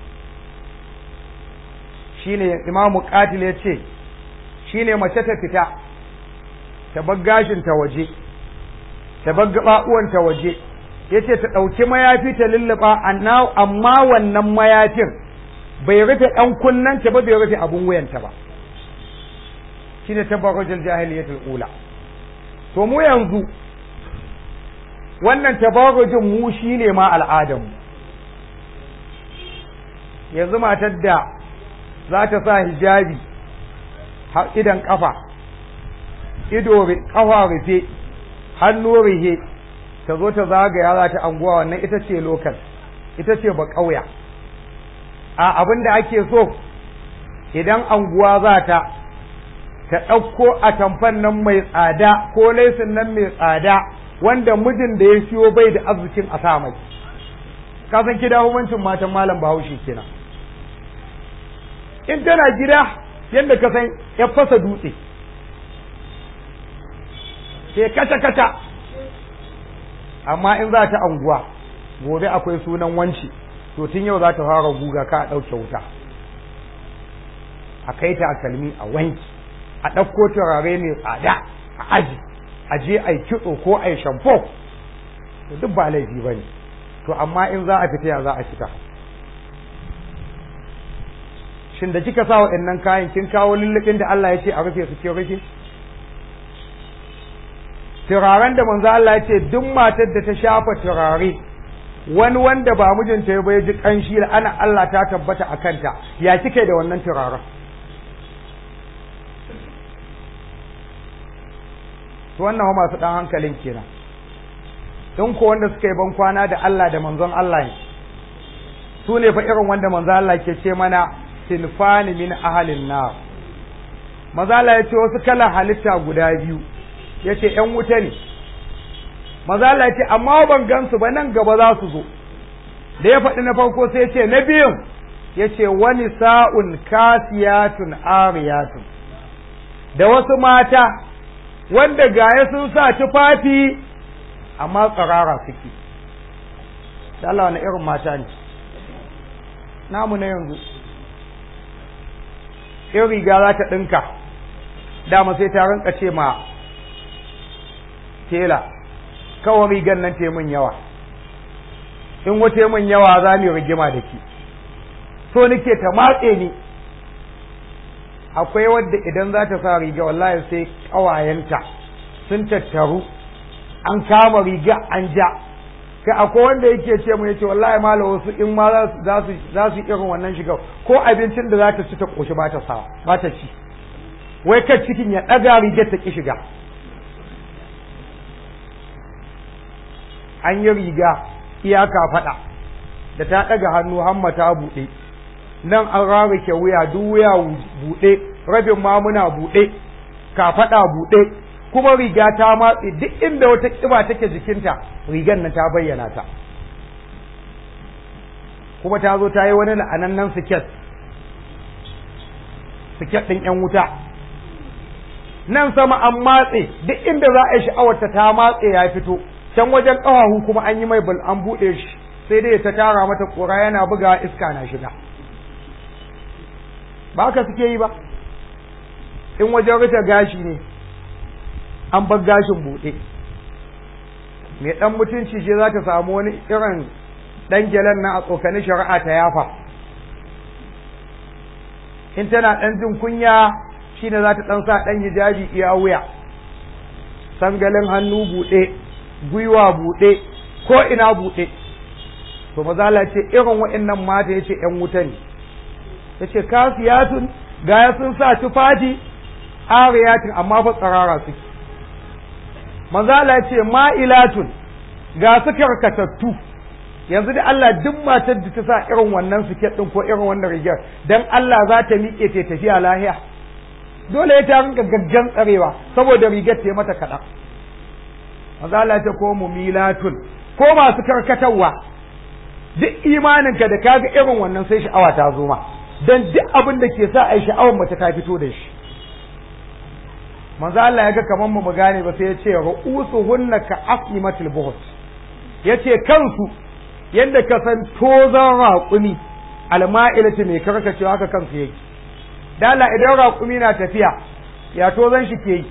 shine Imam Qatil ya ce shine mace ta fita ta bar gashin ta waje ta bar gaɓaɓuwan ta waje yace ta ɗauki mayafi ta lulluɓa amma wannan mayafin bai rufe ɗan kunnanta ba bai rufe abun wuyanta ba shine tabarrujul jahiliyatul ula to mu yanzu wannan tabarrujin mu shine ma al'adar mu yanzu matar da za ta sa hijabi har idan kafa ido kafa rufe hannu rufe ta zo ta zagaya za ta anguwa wannan ita ce lokal ita ce ba ƙauya a abin da ake so idan anguwa za ta ɗauko a tamfan nan mai tsada ko laisin nan mai tsada wanda mijin da ya siyo bai da arzikin a sa mai ka san kida hukuncin matan malam Bahaushe kenan in tana gida yadda ka san ya fasa dutse sai kata amma in za ta anguwa gobe akwai sunan wanci to tun yau za ta fara guga ka a ɗauke wuta a kai ta a kalmi a wanki a ɗauko turare mai tsada a aji a je a yi kitso ko a yi shamfo to duk ba laifi ba ne to amma in za a fita ya za a fita shin da kika sa waɗannan kayan kin kawo lullubin da Allah ya ce a rufe su kin rufe turaren da manzo Allah ya ce duk matar da ta shafa turare wani wanda ba mijinta ya bai ji kanshi da ana Allah ta tabbata a kanta ya kike da wannan turaren to wannan masu dan hankalin kenan don ko wanda suka yi ban kwana da Allah da manzon Allah ne su ne fa irin wanda manzo Allah ke ce mana sinfani min ahalin nar manzo Allah ya ce wasu kala halitta guda biyu yace ƴan wuta ne maza Allah yace amma ban gansu ba nan gaba za su zo da ya faɗi na farko sai yace na biyun yace wani sa'un kasiyatun ariyatun da wasu mata wanda gaya sun sa tufafi amma tsarara suke da Allah wani irin mata ne namu na yanzu in riga za ta ɗinka dama sai ta rinka ce ma tela kawai rigan nan te mun yawa in wata mun yawa za mu rigima da ki so nake ta matse ni akwai wadda idan za ta sa riga wallahi sai kawayenta sun tattaru an kama riga an ja kai akwai wanda yake ce mu yace wallahi malam wasu in ma za su irin wannan shiga ko abincin da za ta ci ta koshi ba ta sa ba ta ci wai kar cikin ya daga rigar ta ki shiga an yi riga iyaka faɗa da ta ɗaga hannu hamma ta buɗe nan an rarrake wuya duk wuya buɗe rabin mamuna buɗe ka faɗa buɗe kuma riga ta matse duk inda wata ƙiba take jikinta rigan nan ta bayyana ta kuma ta zo ta yi wani la'anannan siket ɗin ƴan wuta nan sama an matse duk inda za a yi sha'awarta ta matse ya fito can wajen ƙafafu kuma an yi mai bal an buɗe shi sai dai ta tara mata ƙura yana buga iska na shiga ba haka suke yi ba in wajen rufe gashi ne an bar gashin buɗe mai ɗan mutunci ce za ta samu wani irin ɗan gyalen na a tsokani shari'a ta yafa in tana ɗan jin kunya shi ne za ta ɗan sa ɗan hijabi iya wuya sangalin hannu buɗe gwiwa buɗe ko ina buɗe to mazala ce irin waɗannan mata yace ƴan wuta ne yace kasiyatun gaya sun sa tufafi ariyatin amma fa tsarara suke mazala ce ma'ilatun ga su karkatattu yanzu da Allah duk matar da ta sa irin wannan siket din ko irin wannan rigar dan Allah za ta miƙe ta tafiya lahiya dole ya ta rinka gaggan tsarewa saboda rigar ta mata kaɗan mazala ta ko mumilatun ko masu karkatarwa, duk imaninka da kaga irin wannan sai sha'awa ta zo ma, dan duk abin da ke sa ai sha'awar mace ta fito da shi. Manzo Allah ya ga kaman mu gane ba sai ya ce ru'usuhunna ka aslimatil buhut, yace kansu yadda ka san tozan raƙumi alma'ilati mai karkacewa haka kansu yake. Dala idan raƙumi na tafiya ya tozan shi ke yi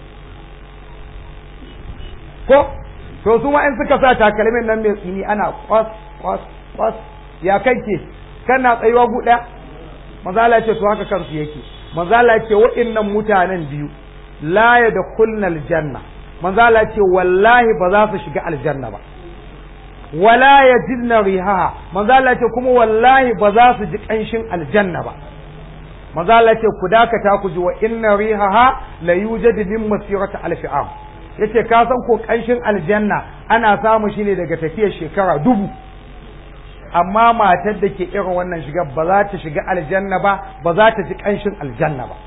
ko to su ma in suka sa takalmin nan mai tsini ana kwas kwas kwas ya kanke kana tsayuwa guda. Manzo Allah ya ce to haka kansu yake. Manzo Allah ya ce wa'innan mutanen biyu la yadkhulna aljanna, manzo Allah ya ce wallahi ba za su shiga aljanna ba, wala yajidna rihaha, manzo Allah ya ce kuma wallahi ba za su ji kanshin aljanna ba. Manzo Allah ya ce ku dakata ku ji wa inna rihaha la yujadu min masirati alf am, yace ka san ko kanshin aljanna ana samu shi ne daga tafiyar shekara 1000, amma matar da ke irin wannan shiga ba za ta shiga aljanna ba, ba za ta ji kanshin aljanna ba.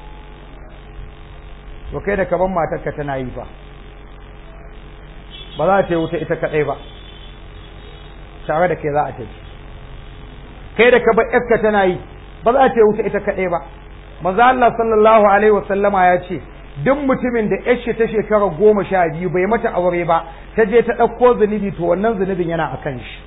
To kai da kaban matarka tana yi ba za ta yi wuta ita kadai ba, tare da kai za a tafi. Kai da kaban yarka tana yi ba za ta yi wuta ita kadai ba. Manzo Allah sallallahu alaihi wasallama ya ce duk mutumin da yar shi ta shekara 12 bai mata aure ba, ta je ta ɗauko zunubi, to wannan zunubin yana akan shi.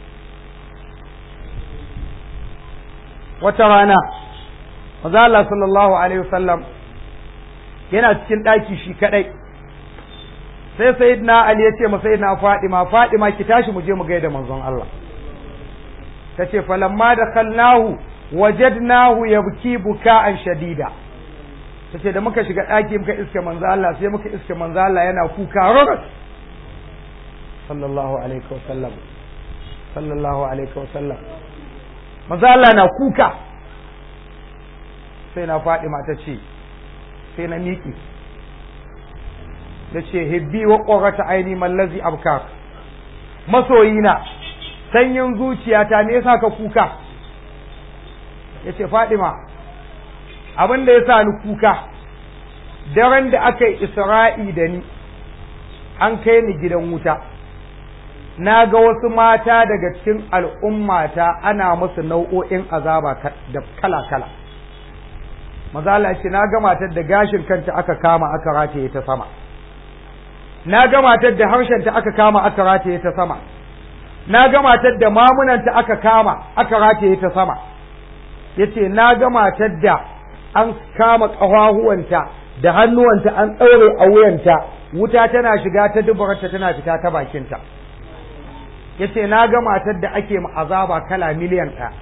Wata rana manzo Allah sallallahu alaihi wasallam yana cikin ɗaki shi kaɗai, sai sayyidina Ali ya ce ma sayyidina Fadima ki tashi mu je mu gaida manzon Allah. Ta ce falamma dakhalnahu wajadnahu yabki buka'an shadida. Ta ce da muka shiga ɗaki muka iske manzon Allah, sai muka iske manzon Allah yana kuka raras. Sallallahu alaihi wasallam, sallallahu alaihi wasallam, manzon Allah na kuka. Sai na Fadima ta ce, sai na miƙi da ce hibbi wa ƙorata aini mallazi abkar, masoyina sanyin zuciyata me yasa ka kuka? Ya ce Fadima, abin da ya sa ni kuka, daren da aka yi Isra'i da ni an kai ni gidan wuta, na ga wasu mata daga cikin al'ummata ana musu nau'o'in azaba da kala-kala. Maza Allah ce na ga matar da gashin kanta aka kama aka rataye ta sama, na ga matar da harshenta aka kama aka rataye ta sama, na ga matar da mamunanta aka kama aka rataye ta sama. Yace na ga matar da an kama ƙafafuwanta da hannuwanta an ɗaure a wuyanta, wuta tana shiga ta dubarta tana fita ta bakinta. Yace na ga matar da ake azaba kala miliyan 1.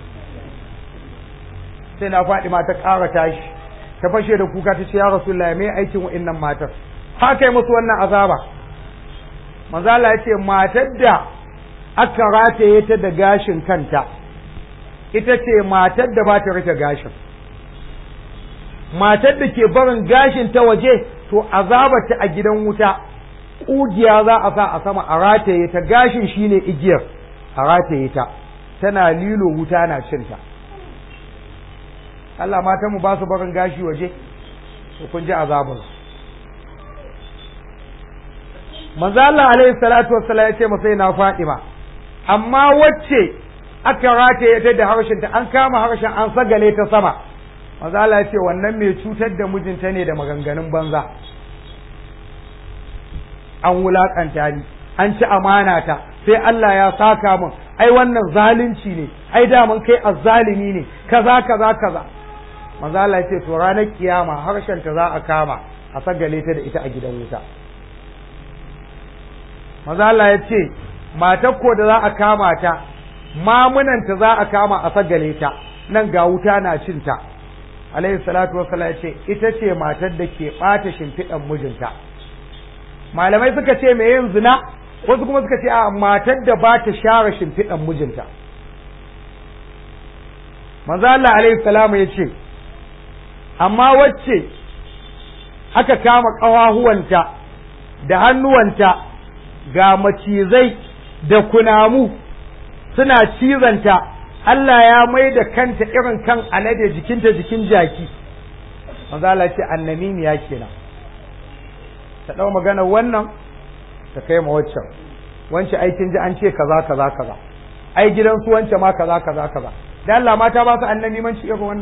Sai na Fadima ta ƙara tashi ta fashe da kuka ta ce ya Rasulullahi me aikin wa'annan matar haka yi musu wannan azaba? Manzo Allah ya ce matar da aka rataye ta da gashin kanta ita ce matar da ba ta rufe gashin. Matar da ke barin gashin ta waje to azabarta a gidan wuta ƙugiya za a sa a sama a rataye ta, gashin shine igiyar, a rataye ta tana lilo wuta na cinta. Allah matan mu ba su barin gashi waje, to kun ji azabun. Manzo Allah alaihi salatu wassalam ya ce masa na Fatima, amma wacce aka rataye ta da harshen ta, an kama harshen an sagale ta sama, manzo Allah ya ce wannan mai cutar da mijinta ne da maganganun banza, an wulakanta ni, an ci amana ta, sai Allah ya saka min, ai wannan zalunci ne, ai da mun kai azzalimi ne, kaza kaza kaza. Manzo Allah ya ce to ranar kiyama harshen ta za a kama a sagale ta da ita a gidan wuta. Manzo Allah ya ce matar ko da za a kama ta, mamunanta za a kama a sagale ta, nan ga wuta na cin ta. Alaihi salatu wassalam ya ce ita ce matar da ke bata shimfiɗan mijinta. Malamai suka ce me yin zina, wasu kuma suka ce a matar da ba ta share shimfiɗan mijinta. Manzo Allah alaihi salamu ya ce amma wacce aka kama ƙawahuwanta da hannuwanta ga macizai da kunamu suna cizanta, Allah ya mai da kanta irin kan alade, jikinta jikin jaki. Manzo Allah ce annamimiya kenan, ta ɗau magana wannan ta kai ma waccan. wance aikin ji an ce kaza kaza kaza ai gidan su wance ma kaza kaza kaza dan Allah mata ba su annabi man ci irin wannan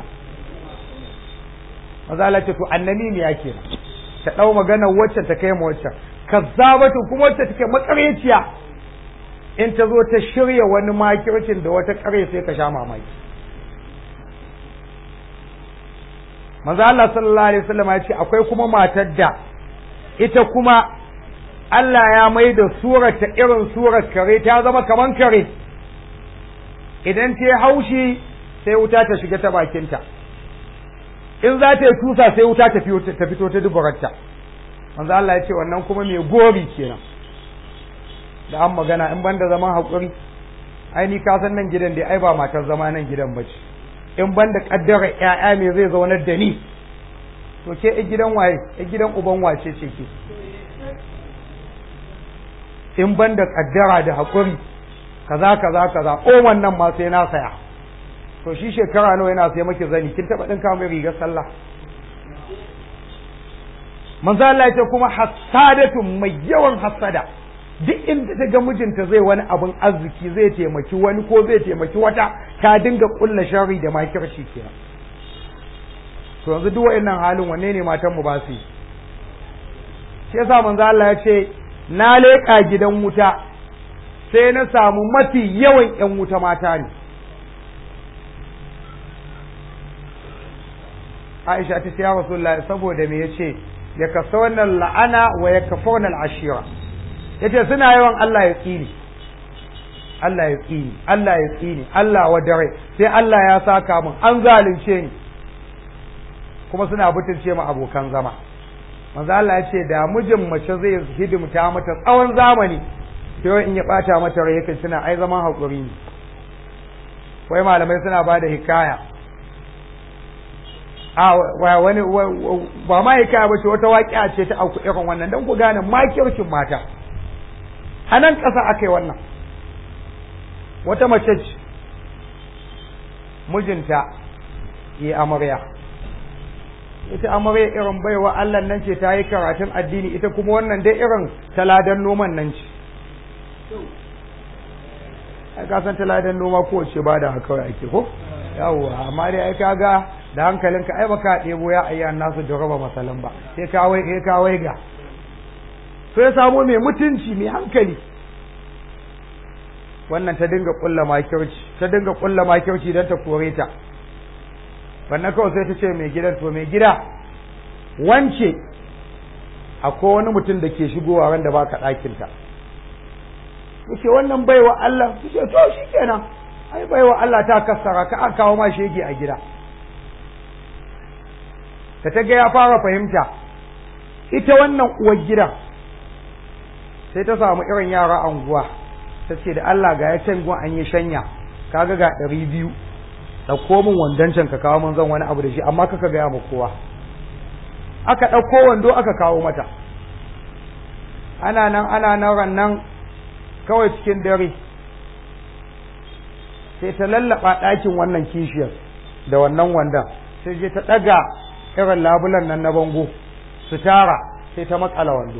maza Allah ce to annabi me yake ta dau magana wacce ta kai mu wacce kazzabatu kuma wacce take makareciya in ta zo ta shirya wani makircin da wata kare sai ka sha mamaki manzo Allah sallallahu alaihi wasallam ya ce akwai kuma matar da ita kuma Allah ya mai da surata irin surar kare ta zama kaman kare idan ta yi haushi sai wuta ta shiga ta bakinta in za ta yi tusa sai wuta ta fito ta dubararta manzo Allah ya ce wannan kuma mai gori kenan da an magana in banda zaman haƙuri ai ni ka san nan gidan dai ai ba matar zama nan gidan bace in banda kaddara ƴaƴa me zai zaunar da ni to ke gidan waye gidan uban wace ce ke in banda kaddara da haƙuri kaza kaza kaza o wannan ma sai na saya to shi shekara nawa yana sai maki zani kin taba dinka mai rigar sallah manzo Allah ya ce kuma hasadatu mai yawan hasada duk inda ta ga mijinta zai wani abin arziki zai taimaki wani ko zai taimaki wata ta dinga kulla sharri da makirci kenan to yanzu duk wayannan halin wanne ne matan mu ba su shi yasa manzo Allah ya ce na leƙa gidan wuta sai na samu mafi yawan ƴan wuta mata ne Aisha ta ce ya Rasulullahi saboda me yace ya kasa wannan la'ana wa ya kafa wannan ashira yace suna yawan Allah ya tsini Allah ya tsini Allah ya tsini Allah wa dare sai Allah ya saka min an zalunce ni kuma suna butulce mu abokan zama manzo Allah ya ce da mijin mace zai hidimta mata tsawon zamani sai in ya bata mata rai yake suna ai zaman hakuri ne wai malamai suna bada hikaya wani ba ma hikaya ba ce wata waƙiya ce ta auku irin wannan don ku gane makircin mata a nan ƙasa aka yi wannan wata mace ce mijinta yi amarya ita amarya irin baiwa Allah nan ce ta yi karatun addini ita kuma wannan dai irin taladan noman nan ce ai ka san taladan noma ko ce ba da haka ake ko yawwa amma dai ai kaga da hankalinka ai baka ɗebo ya ayyan nasu jaraba masalan ba sai ka wai ga so ya samu mai mutunci mai hankali wannan ta dinga kulla makirci don ta kore ta wannan kawai sai ta ce mai gidan to mai gida wance akwai wani mutum da ke shigowa wanda baka ɗakinta yake wannan baiwa Allah su ce to shikenan ai baiwa Allah ta kassara ka an kawo ma shege a gida ta ga ya fara fahimta ita wannan uwar gidan sai ta samu irin yara anguwa ta ce da Allah ga ya can gun an yi shanya kaga ga 200 ɗauko min wandon can ka kawo min zan wani abu da shi amma kaka gaya ma kowa aka ɗauko wando aka kawo mata ana nan rannan kawai cikin dare sai ta lallaba ɗakin wannan kishiyar da wannan wandon sai je ta ɗaga irin labulan nan na bango su tara sai ta makala wando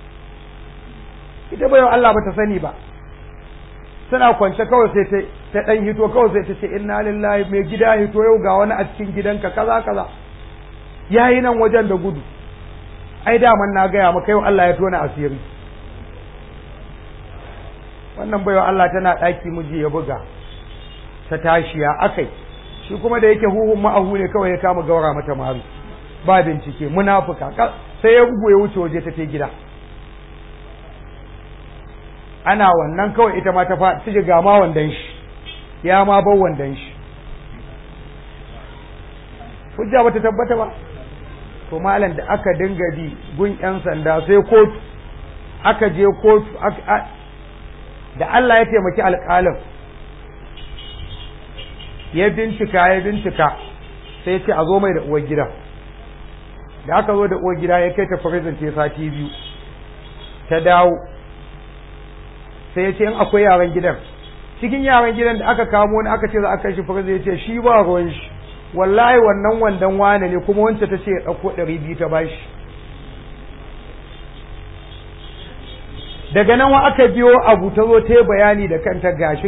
ita bayan Allah bata sani ba suna kwance kawai sai ta dan hito kawai sai ta ce inna lillahi mai gida hito yau ga wani a cikin gidanka kaza kaza yayi nan wajen da gudu ai daman na gaya maka yau Allah ya tona asiri wannan bayan Allah tana daki miji ya buga ta tashiya akai shi kuma da yake huhun ma'ahu ne kawai ya kama gaura mata mari ba bincike munafuka sai ya bugu ya wuce waje ta gida ana wannan kawai ita ma ta fa ga ma wandan shi ya ma bar wandan shi hujja bata tabbata ba to malam da aka dinga bi gun yan sanda sai kotu aka je kotu da Allah ya taimaki alƙalin ya bincika sai ce a zo mai da uwar gida da aka zo da uwar gida ya kai ta prison ta sati 2 ta dawo sai ya ce in akwai yaran gidan cikin yaran gidan da aka kamo wani aka ce za a kai shi prison ya ce shi ba ruwan shi wallahi wannan wandan wane ne kuma wance ta ce ya ɗauko 200 ta bashi daga nan wa aka biyo abu ta zo ta bayani da kanta gashi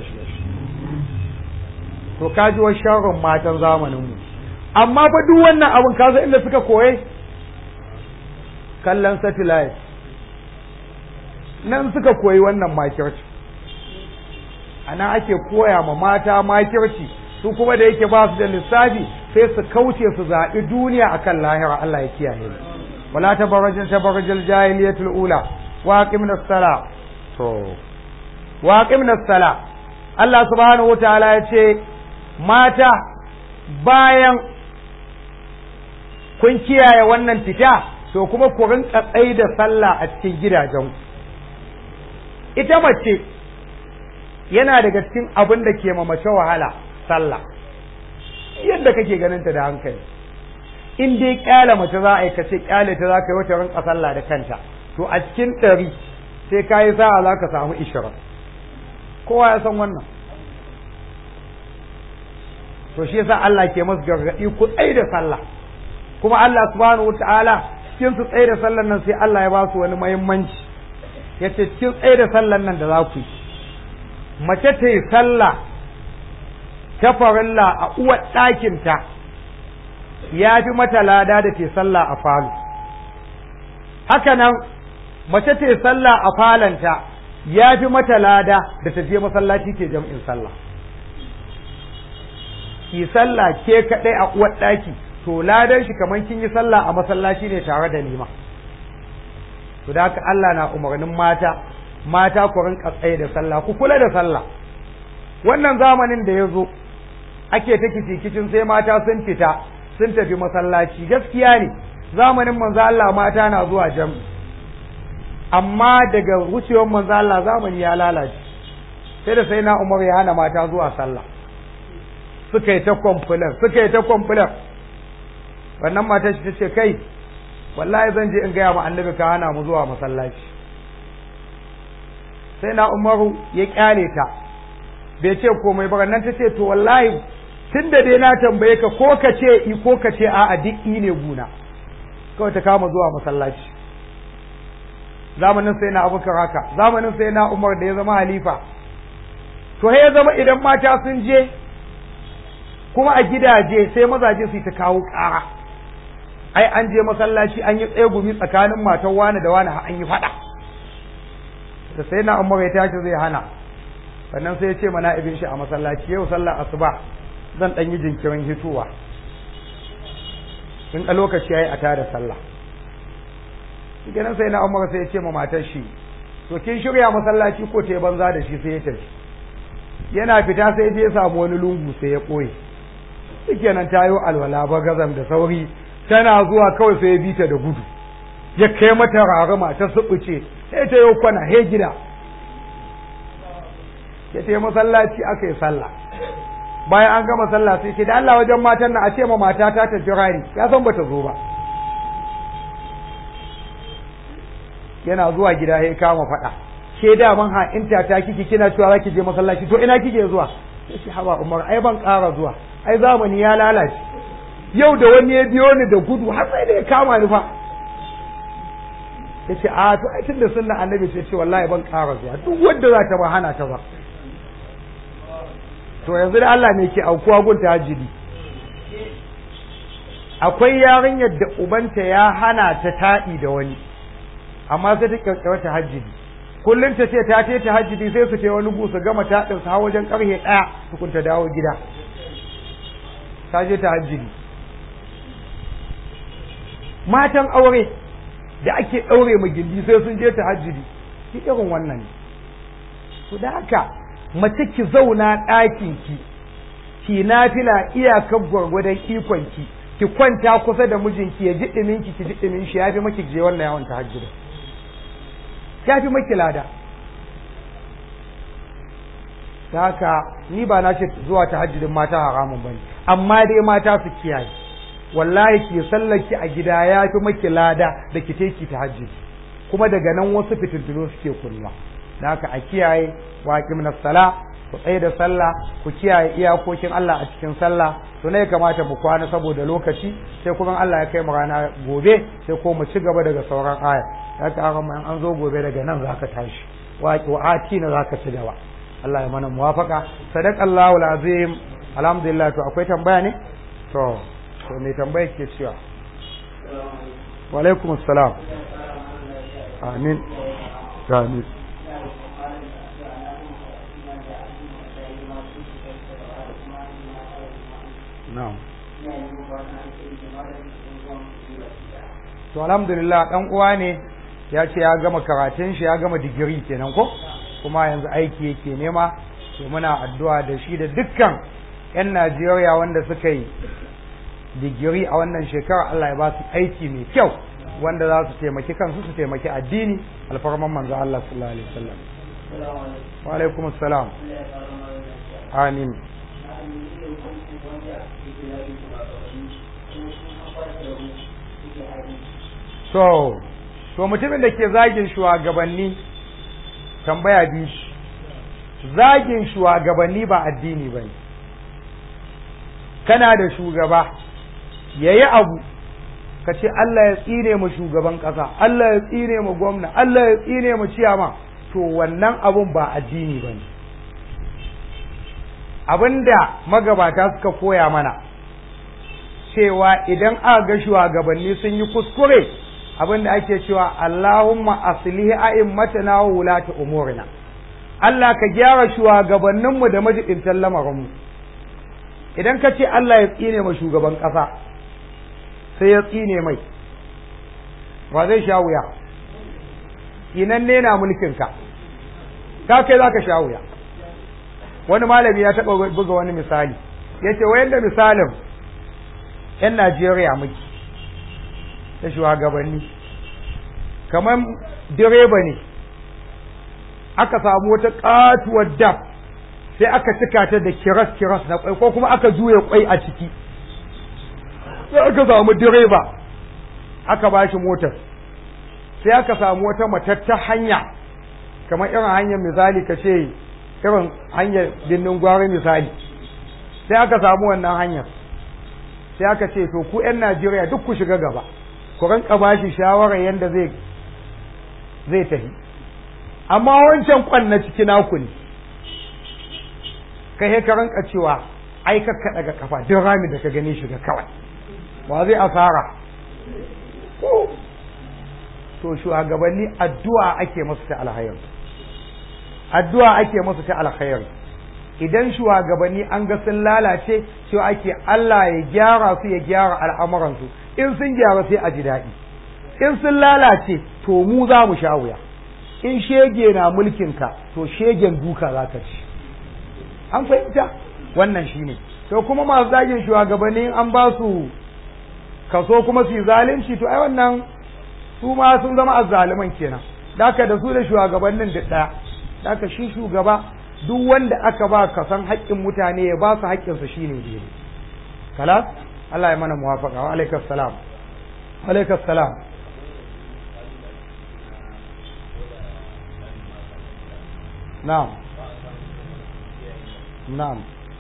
to ka ji wa sharrin matan zamanin mu amma fa duk wannan abun ka san inda suka koye kallon satellite nan suka koyi wannan makirci ana ake koya ma mata makirci su kuma da yake ba su da lissafi sai su kauce su zaɓi duniya akan lahira Allah ya kiyaye wala tabarrajal jahiliyatul ula wa aqimna as-sala to wa aqimna as-sala Allah subhanahu wataala ya ce mata bayan kun kiyaye wannan fita to kuma ku rinka tsaye da sallah a cikin gidajen ita mace yana daga cikin abin da ke ma mace wahala sallah yadda kake ganin ta da hankali in dai kyale mace za a yi kace kyale ta za ka yi wata rinka sallah da kanta to a cikin 100 sai ka yi sa'a za ka samu 20 kowa ya san wannan to shi yasa Allah ke masu gargaɗi ku tsaye da sallah kuma Allah subhanahu wataala cikin su tsaye da sallan nan sai Allah ya ba su wani muhimmanci yace cikin tsaye da sallan nan da za ku yi mace ta yi sallah ta farilla a uwar ɗakinta ya fi mata lada da ta yi sallah a falo haka nan mace ta yi sallah a falanta ya fi mata lada da ta je masallaci ke jam'in sallah ki sallah ke kaɗai a uwar ɗaki to ladan shi kamar kin yi sallah a masallaci ne tare da nima to da haka Allah na umarnin mata ku rinka tsaye da sallah ku kula da sallah wannan zamanin da ya zo ake ta kicin sai mata sun fita sun tafi masallaci gaskiya ne zamanin manzo Allah mata na zuwa jam'i amma daga wucewar manzo Allah zamani ya lalace sai da sai na Umar ya hana mata zuwa sallah suka yi ta kwamfulan wannan matar ta ce kai wallahi zan je in gaya ma annabi ka hana mu zuwa masallaci sai na Umaru ya kyale ta bai ce komai ba nan ta ce to wallahi tunda dai na tambaye ka ko ka ce i ko ka ce a'a duk i ne guna kawai ta kama zuwa masallaci zamanin sai na Abubakar haka zamanin sai na Umar da ya zama halifa to ya zama idan mata sun je kuma a gidaje sai mazaje su ta kawo ƙara ai an je masallaci an yi tsegumi tsakanin matan wani da wani an yi faɗa da sai na Umar ya tashi zai hana sannan sai ya ce mana ibin shi a masallaci yau sallar asuba zan dan yi jinkirin hituwa in a lokaci yayi a tada sallah kenan sai na Umar sai ya ce ma matar shi to kin shirya masallaci ko ta banza da shi sai ya tafi yana fita sai je ya samu wani lungu sai ya koye kenan tayo alwala ba gazam da sauri tana zuwa kawai sai ya bi ta da gudu ya kai mata raruma ta subuce sai ta yi kwana he gida ya ce masallaci aka yi sallah bayan an gama sallah sai ce da Allah wajen matan nan a ce ma mata ta jira ni ya san bata zo ba yana zuwa gida ya kama faɗa ke da man ha inta ta kike kina cewa zaki je masallaci to ina kike zuwa sai shi hawa Umar ai ban ƙara zuwa ai zamani ya lalace yau da wani ya biyo ni da gudu har sai da ya kama ni fa yace a to ai tunda sunna annabi sai ce wallahi ban ƙara zuwa duk wanda za ta ba hana ta ba to yanzu da Allah ne ke aukuwa gun tahajjudi akwai yarinyar da ubanta ya hana ta taɗi da wani amma sai ta kirkira tahajjudi kullum ta ce ta tahajjudi sai su ce wani gu su gama taɗin su har wajen ƙarfe 1 tukun ta dawo gida ta je tahajjudi matan aure da ake ɗaure ma gindi sai sun je tahajjudi ki irin wannan ne to da haka mace ki zauna ɗakin ki nafila iyakar gwargwadon ikon ki kwanta kusa da mijinki ya ji ɗimin ki ji ɗimin shi yafi maki je wannan yawon tahajjudi yafi maki lada da haka ni ba na ce zuwa tahajjudin mata haramun bane amma dai mata su kiyaye wallahi ki sallaki a gida yafi maki lada da ki take tahajjudi kuma daga nan wasu fitintunu suke kunnuwa da haka a kiyaye wa aqimna sala ku tsaye da sallah ku kiyaye iyakokin Allah a cikin sallah to ne ya kamata mu kwana saboda lokaci sai kuma Allah ya kai mu rana gobe sai ko mu ci gaba daga sauran aya haka an zo gobe daga nan zaka tashi wa'ati na zaka ci gaba Allah ya mana muwafaka sadaqallahu alazim alhamdulillah to akwai tambaya ne to me tambaya ke cewa wa alaikum assalam amin amin na'am to alhamdulillah dan uwa ne ya ce ya gama karatun shi ya gama digiri kenan ko kuma yanzu aiki yake nema to muna addu'a da shi da dukkan 'yan Najeriya wanda suka yi digiri a wannan shekara Allah ya ba su aiki mai kyau wanda za su taimaki kansu su taimaki addini alfarman manzo Allah sallallahu alaihi wasallam wa alaikum assalam amin to mutumin da ke zagin shugabanni tambaya bi zagin shugabanni ba addini bane kana da shugaba yayi abu ka ce Allah ya tsine mu shugaban kasa Allah ya tsine mu gwamna Allah ya tsine mu ciyama to wannan abun ba addini bane abinda magabata suka koya mana cewa idan aka ga shugabanni sun yi kuskure abinda ake cewa Allahumma aslihi a'immatana wa wulata umurina Allah ka gyara shugabanninmu da majidintan lamarinmu idan ka ce Allah ya tsine ma shugaban ƙasa sai ya tsine mai ba zai sha wuya inan ne na mulkinka ka kai za ka sha wuya wani malami ya taɓa buga wani misali ya ce wayan da misalin 'yan Najeriya muke da shugabanni kamar direba ne aka samu wata katuwar dab sai aka cika ta da kiras na kwai ko kuma aka juye kwai a ciki sai aka samu direba aka ba shi motar sai aka samu wata matattar hanya kamar irin hanyar misali ka ce irin hanyar binnin gwari misali sai aka samu wannan hanyar sai aka ce to ku 'yan Najeriya duk ku shiga gaba ku rinka ba shi shawarar yadda zai tafi amma wancan kwan na ciki naku ne kai ka rinka cewa ai ka daga kafa duk rami da ka gani shiga kawai ba zai asara to shugabanni addu'a ake masu ta alkhairi addu'a ake masu ta alkhairi idan shugabanni an ga sun lalace cewa ake Allah ya gyara su ya gyara al'amuransu in sun gyara sai a ji daɗi in sun lalace to mu za mu sha wuya in shege na mulkinka to shegen duka za ka ci an fahimta wannan shine to kuma masu zagin shugabanni an ba su kaso kuma su yi zalunci to ai wannan su ma sun zama azzaliman kenan daka da su da shugabannin da ɗaya daka shi shugaba duk wanda aka ba kasan haƙƙin mutane ya ba su haƙƙinsa shine daidai kalas Allah ya mana muwafaqa wa alaikas salam alaikas salam na'am na'am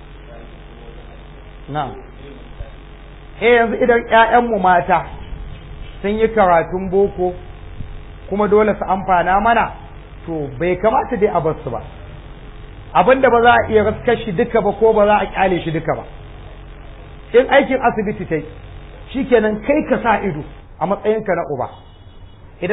na'am yanzu idan ƴaƴanmu mata sun yi karatun boko kuma dole su amfana mana to bai kamata dai a bar su ba abinda ba za a iya raskar shi duka ba ko ba za a kyale shi duka ba in aikin asibiti tai shikenan kai ka sa ido a matsayinka na uba idan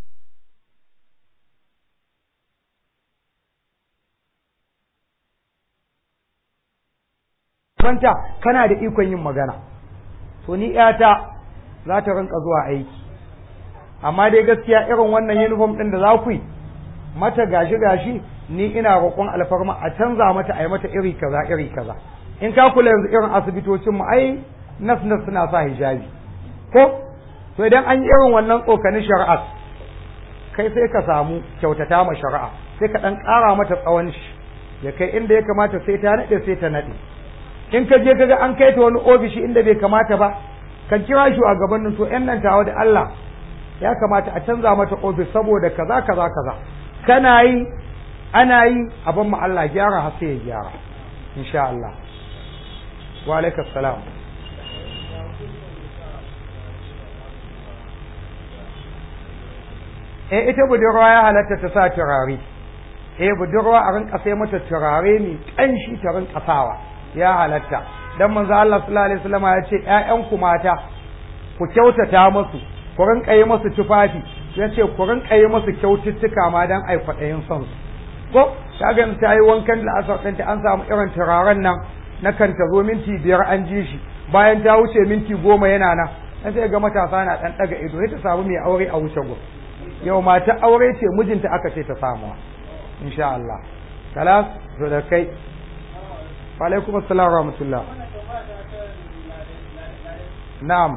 kwanta kana da ikon yin magana to ni ƴata za ta rinka zuwa aiki amma dai gaskiya irin wannan uniform din da za ku yi mata gashi ni ina roƙon alfarma a canza mata a yi mata iri kaza in ka kula yanzu irin asibitocin mu ai nas suna sa hijabi ko to idan an yi irin wannan tsokanin shari'a kai sai ka samu kyautata ma shari'a sai ka dan ƙara mata tsawon shi ya kai inda ya kamata sai ta nade in ka je kaga an kai ta wani ofishi inda bai kamata ba kan kira shi a gabanin to ƴan nan tawa da Allah ya kamata a canza mata ofis saboda kaza kana yi ana yi abin mu Allah gyara har sai ya gyara insha Allah. Wa alaikum salam. Ita budurwa ya halatta ta sa turare. Budurwa a rinka sai mata turare ne kanshi ta rinka sawa ya halatta. Dan manzo Allah sallallahu alaihi wasallam ya ce ƴaƴanku mata ku kyautata musu, ku rinka yi musu tufafi, ya ce ku rinka yi musu kyaututtuka ma dan ai kwaɗayin son su. Ko kaga ta yi wankan da asar ɗinta an samu irin turaren nan na kan ta zo minti 5 an ji shi, bayan ta wuce minti 10 yana nan, sai ga matasa na ɗan ɗaga ido, sai ta samu mai aure a wuce gu. Yau mata aure ce mijinta aka ce ta samu insha Allah. Kalas to da kai. Wa alaikum assalam wa rahmatullah. Na'am.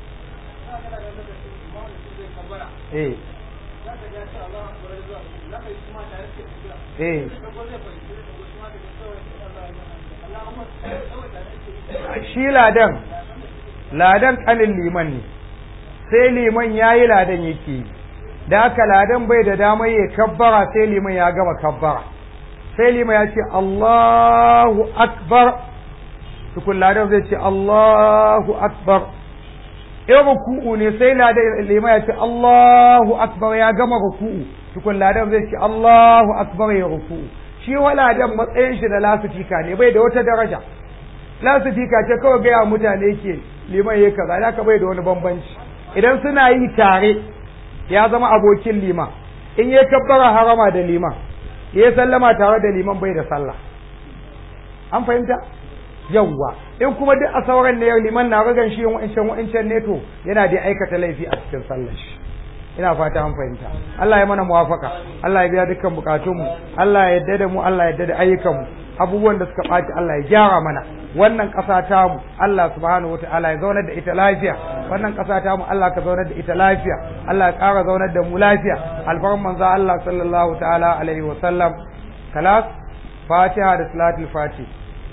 Shi ladan kanin liman ne, sai liman ya yi ladan yake yi, da haka ladan bai da damar ya kabbara sai liman ya gama kabbara, sai liman ya ce Allahu akbar, tukun ladan zai ce Allahu akbar. In ruku'u ne sai ladan liman ya ce Allahu akbar ya gama ruku'u, tukun ladan zai ce Allahu akbar ya ruku'u. Shi wa ladan matsayin shi da lasifika ne, bai da wata daraja. Lasifika ce kawai gaya mutane ke liman ya kaza, da ka bai da wani bambanci. Idan suna yi tare ya zama abokin liman, in ya kabbara harama da liman, ya sallama tare da liman bai da sallah. An fahimta? Yawwa, in kuma duk a sauran ne liman na ragan shi wa'ancan ne to yana da aikata laifi a cikin sallar shi. Ina fata an fahimta. Allah ya mana muwafaka, Allah ya biya dukkan bukatunmu, Allah ya yarda da mu, Allah ya yarda da ayyukanmu. Abubuwan da suka ɓaci Allah ya gyara mana. Wannan ƙasa ta mu Allah subhanahu wataala ya zaunar da ita lafiya. Wannan ƙasa ta mu Allah ka zaunar da ita lafiya. Allah ya ƙara zaunar da mu lafiya. Alfarman manzo Allah sallallahu ta'ala alaihi wa sallam. Kalas Fatiha da Salatul Fatih.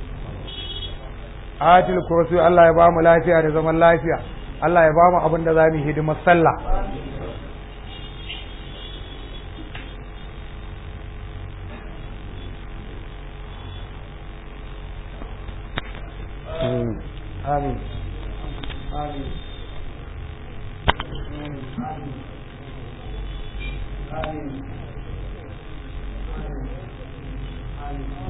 Ayatul Kursi Allah ya ba mu lafiya da zaman lafiya. Allah ya ba mu abin da za mu hidimar sallah. آمين آمين آمين آمين آمين